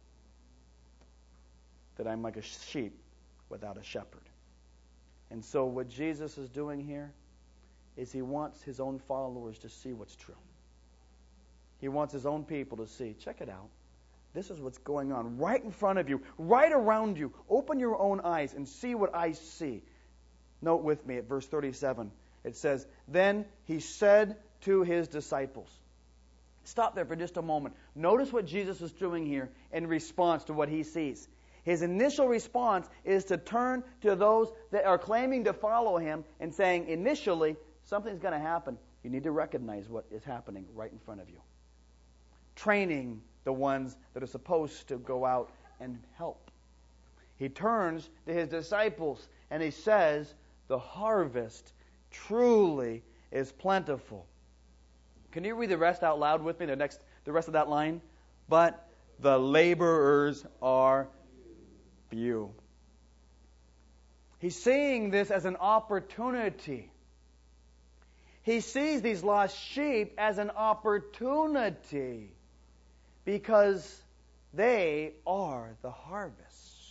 That I'm like a sheep without a shepherd. And so what Jesus is doing here is he wants his own followers to see what's true. He wants his own people to see, check it out. This is what's going on right in front of you, right around you. Open your own eyes and see what I see. Note with me at verse 37. It says, then he said to his disciples. Stop there for just a moment. Notice what Jesus is doing here in response to what he sees. His initial response is to turn to those that are claiming to follow him and saying, initially, something's going to happen. You need to recognize what is happening right in front of you. Training the ones that are supposed to go out and help. He turns to his disciples and he says, the harvest truly is plentiful. Can you read the rest out loud with me, the rest of that line? But the laborers are few. He's seeing this as an opportunity. He sees these lost sheep as an opportunity because they are the harvest.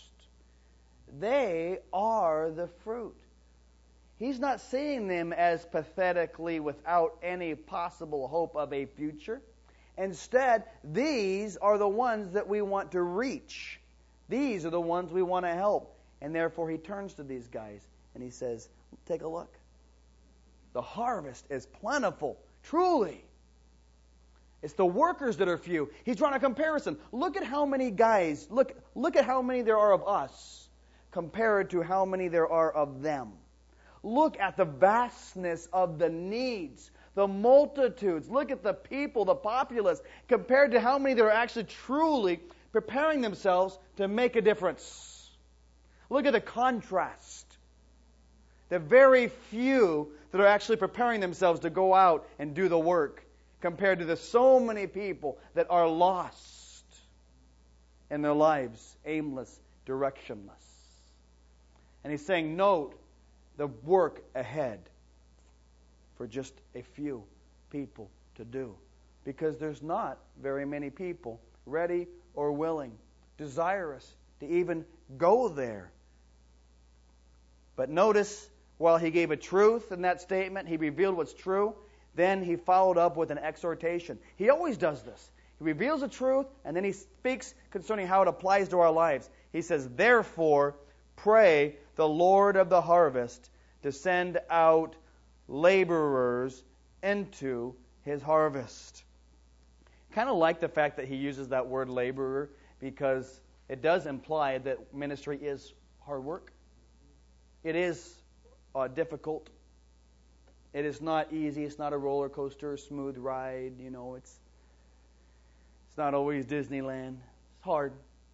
They are the fruit. He's not seeing them as pathetically without any possible hope of a future. Instead, these are the ones that we want to reach. These are the ones we want to help. And therefore, he turns to these guys and he says, take a look. The harvest is plentiful, truly. It's the workers that are few. He's drawing a comparison. Look at how many guys, look at how many there are of us compared to how many there are of them. Look at the vastness of the needs, the multitudes. Look at the people, the populace, compared to how many that are actually truly preparing themselves to make a difference. Look at the contrast. The very few that are actually preparing themselves to go out and do the work compared to the so many people that are lost. in their lives, aimless, directionless. And he's saying, note the work ahead for just a few people to do. Because there's not very many people ready or willing, desirous to even go there. But notice, while he gave a truth in that statement, he revealed what's true, then he followed up with an exhortation. He always does this. He reveals the truth, and then he speaks concerning how it applies to our lives. He says, therefore, pray the Lord of the harvest to send out laborers into his harvest. Kind of like the fact that he uses that word laborer, because it does imply that ministry is hard work. It is difficult. It is not easy. It's not a roller coaster, smooth ride. It's not always Disneyland. It's hard.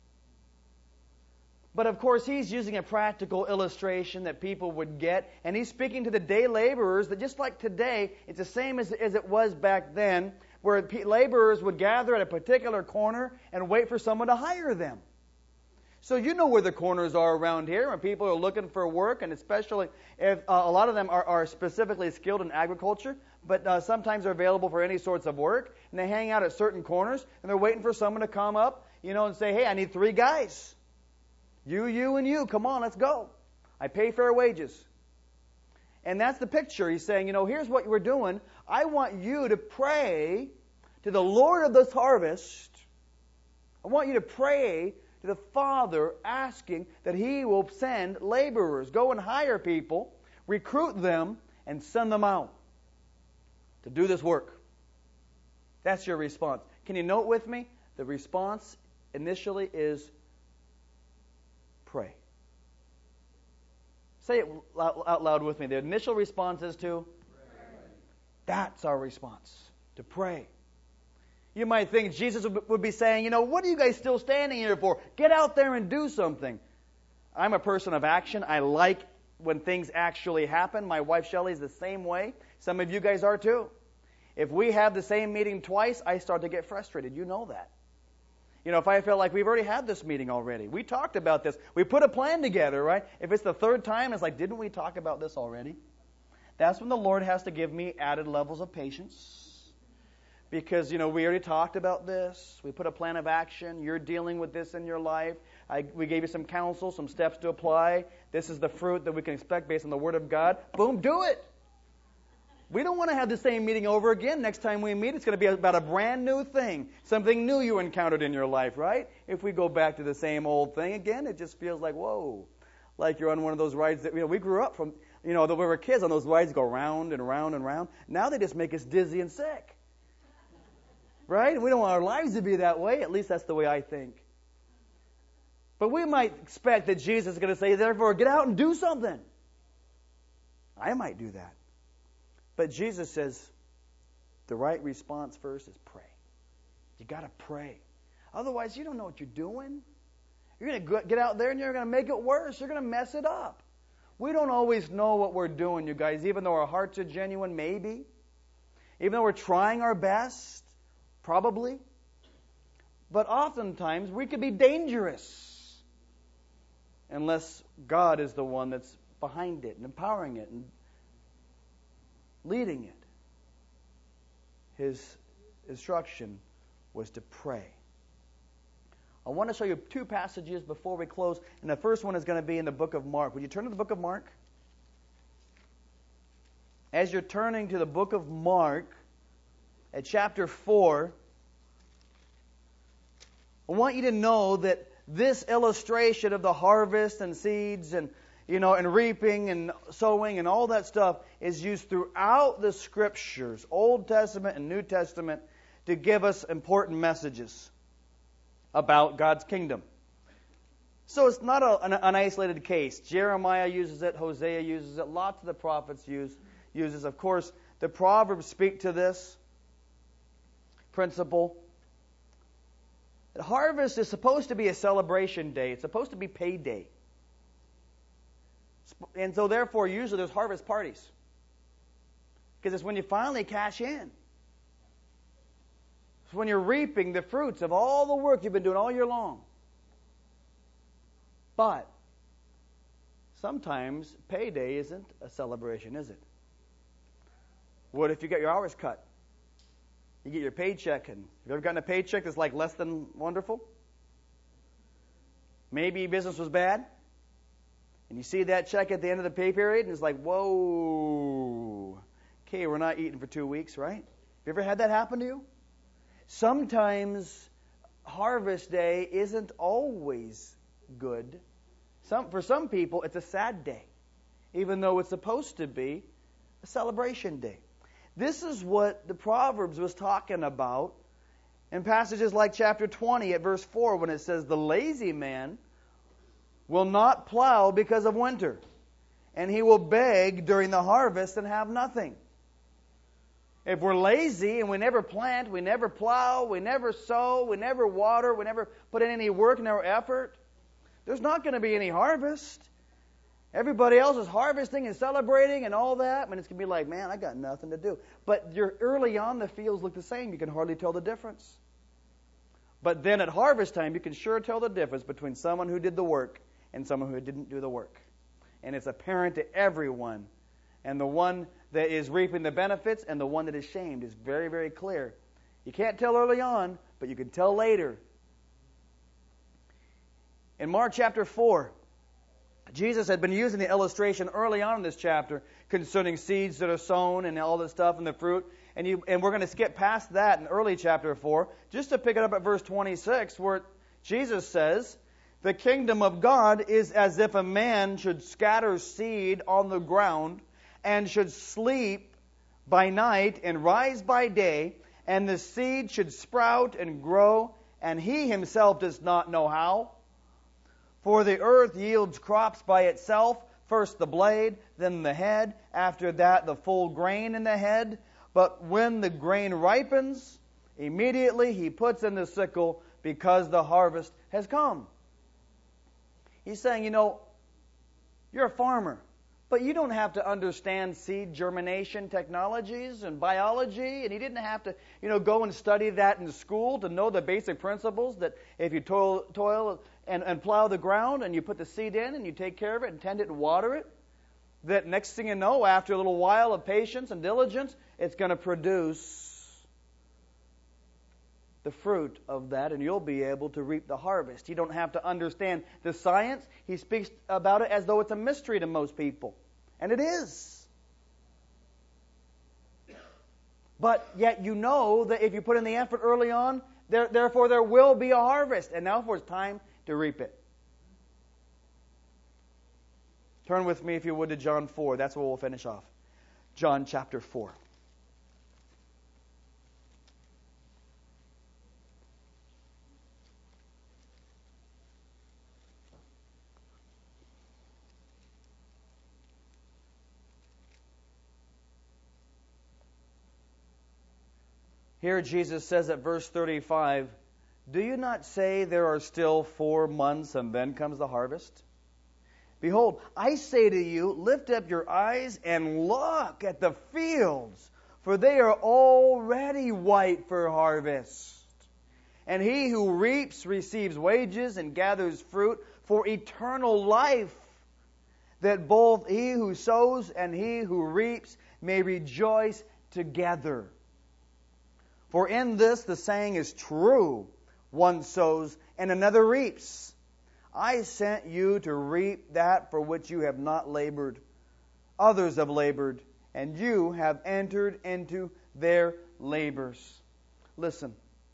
But of course, he's using a practical illustration that people would get, and he's speaking to the day laborers that just like today, it's the same as it was back then, where laborers would gather at a particular corner and wait for someone to hire them. So you know where the corners are around here when people are looking for work, and especially if a lot of them are specifically skilled in agriculture, but sometimes they're available for any sorts of work, and they hang out at certain corners, and they're waiting for someone to come up, and say, hey, I need 3 guys. You, and you. Come on, let's go. I pay fair wages. And that's the picture. He's saying, here's what we're doing. I want you to pray to the Lord of this harvest. I want you to pray to the Father asking that He will send laborers. Go and hire people, recruit them, and send them out to do this work. That's your response. Can you note with me? The response initially is pray. Say it out loud with me. The initial response is to pray. That's our response, to pray. You might think Jesus would be saying, what are you guys still standing here for? Get out there and do something. I'm a person of action. I like when things actually happen. My wife Shelley is the same way. Some of you guys are too. If we have the same meeting twice, I start to get frustrated. You know that. If I feel like we've already had this meeting already. We talked about this. We put a plan together, right? If it's the 3rd time, it's like, didn't we talk about this already? That's when the Lord has to give me added levels of patience. Because, we already talked about this. We put a plan of action. You're dealing with this in your life. We gave you some counsel, some steps to apply. This is the fruit that we can expect based on the Word of God. Boom, do it. We don't want to have the same meeting over again. Next time we meet, it's going to be about a brand new thing. Something new you encountered in your life, right? If we go back to the same old thing again, it just feels like, whoa. Like you're on one of those rides that, we grew up from, when we were kids on those rides go round and round and round. Now they just make us dizzy and sick. Right? And we don't want our lives to be that way. At least that's the way I think. But we might expect that Jesus is going to say, therefore, get out and do something. I might do that. But Jesus says the right response first is pray. You got to pray. Otherwise, you don't know what you're doing. You're going to get out there and you're going to make it worse. You're going to mess it up. We don't always know what we're doing, you guys, even though our hearts are genuine, maybe. Even though we're trying our best, probably. But oftentimes, we could be dangerous unless God is the one that's behind it and empowering it and leading it. His instruction was to pray. I want to show you 2 passages before we close, and the first one is going to be in the book of Mark. Would you turn to the book of Mark? As you're turning to the book of Mark, at chapter 4, I want you to know that this illustration of the harvest and seeds and reaping and sowing and all that stuff is used throughout the Scriptures, Old Testament and New Testament, to give us important messages about God's kingdom. So it's not an isolated case. Jeremiah uses it, Hosea uses it, lots of the prophets uses. Of course, the Proverbs speak to this principle. The harvest is supposed to be a celebration day. It's supposed to be payday. And so therefore, usually there's harvest parties. Because it's when you finally cash in. It's when you're reaping the fruits of all the work you've been doing all year long. But sometimes payday isn't a celebration, is it? What if you get your hours cut? You get your paycheck, and have you ever gotten a paycheck that's like less than wonderful? Maybe business was bad, and you see that check at the end of the pay period, and it's like, whoa, okay, we're not eating for 2 weeks, right? Have you ever had that happen to you? Sometimes harvest day isn't always good. For some people, it's a sad day, even though it's supposed to be a celebration day. This is what the Proverbs was talking about in passages like chapter 20 at verse 4 when it says, the lazy man will not plow because of winter, and he will beg during the harvest and have nothing. If we're lazy and we never plant, we never plow, we never sow, we never water, we never put in any work and our effort, there's not going to be any harvest. Everybody else is harvesting and celebrating and all that, and it's going to be like, man, I got nothing to do. But early on, the fields look the same. You can hardly tell the difference. But then at harvest time, you can sure tell the difference between someone who did the work and someone who didn't do the work. And it's apparent to everyone. And the one that is reaping the benefits and the one that is shamed is very, very clear. You can't tell early on, but you can tell later. In Mark chapter 4, Jesus had been using the illustration early on in this chapter concerning seeds that are sown and all this stuff and the fruit. And we're going to skip past that in early chapter 4, just to pick it up at verse 26, where Jesus says, the kingdom of God is as if a man should scatter seed on the ground and should sleep by night and rise by day, and the seed should sprout and grow, and he himself does not know how. For the earth yields crops by itself, first the blade, then the head, after that the full grain in the head. But when the grain ripens, immediately he puts in the sickle, because the harvest has come. He's saying, you're a farmer, but you don't have to understand seed germination technologies and biology, and you didn't have to, go and study that in school to know the basic principles that if you toil and plow the ground and you put the seed in and you take care of it and tend it and water it, that next thing you know, after a little while of patience and diligence, it's going to produce the fruit of that, and you'll be able to reap the harvest. You don't have to understand the science. He speaks about it as though it's a mystery to most people. And it is. But yet you know that if you put in the effort early on, therefore there will be a harvest. And now it's time to reap it. Turn with me, if you would, to John 4. That's where we'll finish off. John chapter 4. Here Jesus says at verse 35, do you not say there are still 4 months and then comes the harvest? Behold, I say to you, lift up your eyes and look at the fields, for they are already white for harvest. And he who reaps receives wages and gathers fruit for eternal life, that both he who sows and he who reaps may rejoice together. For in this the saying is true, one sows and another reaps. I sent you to reap that for which you have not labored. Others have labored, and you have entered into their labors. Listen,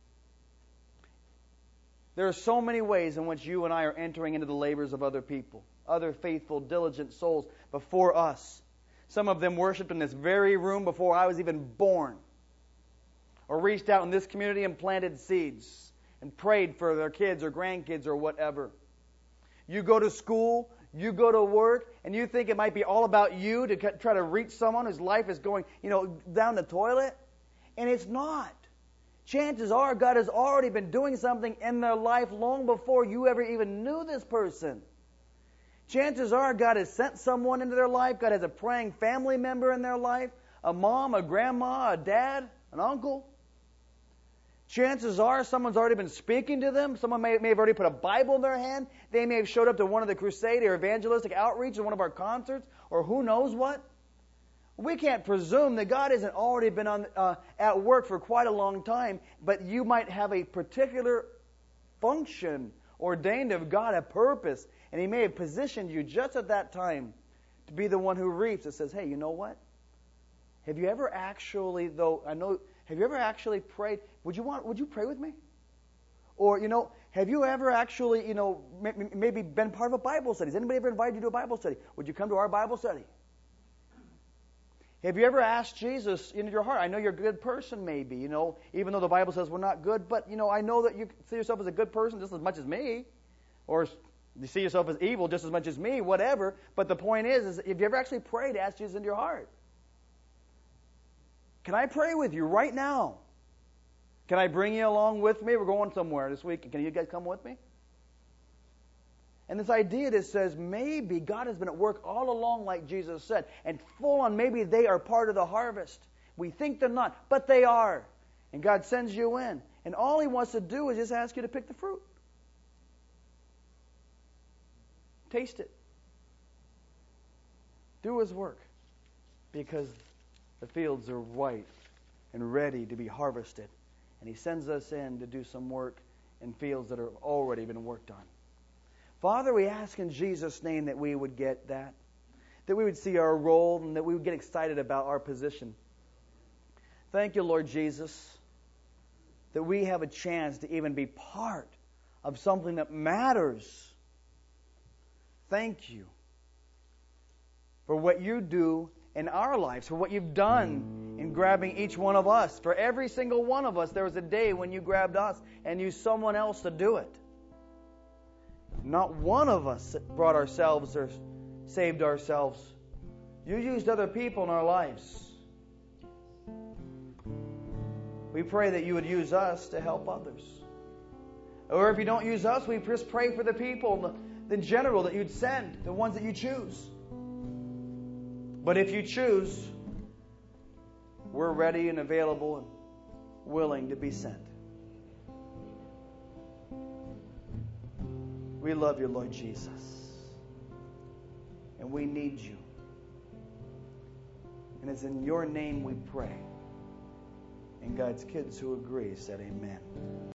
there are so many ways in which you and I are entering into the labors of other people, other faithful, diligent souls before us. Some of them worshipped in this very room before I was even born, or reached out in this community and planted seeds and prayed for their kids or grandkids or whatever. You go to school, you go to work, and you think it might be all about you to try to reach someone whose life is going, down the toilet. And it's not. Chances are God has already been doing something in their life long before you ever even knew this person. Chances are God has sent someone into their life. God has a praying family member in their life, a mom, a grandma, a dad, an uncle. Chances are someone's already been speaking to them. Someone may have already put a Bible in their hand. They may have showed up to one of the crusade or evangelistic outreach or one of our concerts or who knows what. We can't presume that God hasn't already been at work for quite a long time, but you might have a particular function ordained of God, a purpose, and He may have positioned you just at that time to be the one who reaps that says, hey, you know what? Have you ever actually, have you ever actually prayed? Would you pray with me? Or, have you ever actually, maybe been part of a Bible study? Has anybody ever invited you to a Bible study? Would you come to our Bible study? Have you ever asked Jesus into your heart? I know you're a good person, maybe, even though the Bible says we're not good, but, I know that you see yourself as a good person just as much as me, or you see yourself as evil just as much as me, whatever. But the point is if you ever actually prayed, ask Jesus into your heart. Can I pray with you right now? Can I bring you along with me? We're going somewhere this week. Can you guys come with me? And this idea that says maybe God has been at work all along, like Jesus said, and full on maybe they are part of the harvest. We think they're not, but they are. And God sends you in. And all He wants to do is just ask you to pick the fruit. Taste it. Do His work. Because the fields are white and ready to be harvested. And He sends us in to do some work in fields that have already been worked on. Father, we ask in Jesus' name that we would get that we would see our role, and that we would get excited about our position. Thank you, Lord Jesus, that we have a chance to even be part of something that matters. Thank you for what you do in our lives, for what you've done in grabbing each one of us. For every single one of us, there was a day when you grabbed us and used someone else to do it. Not one of us brought ourselves or saved ourselves. You used other people in our lives. We pray that you would use us to help others. Or if you don't use us, we just pray for the people in general that you'd send, the ones that you choose. But if you choose, we're ready and available and willing to be sent. We love you, Lord Jesus. And we need you. And it's in your name we pray. And God's kids who agree said amen.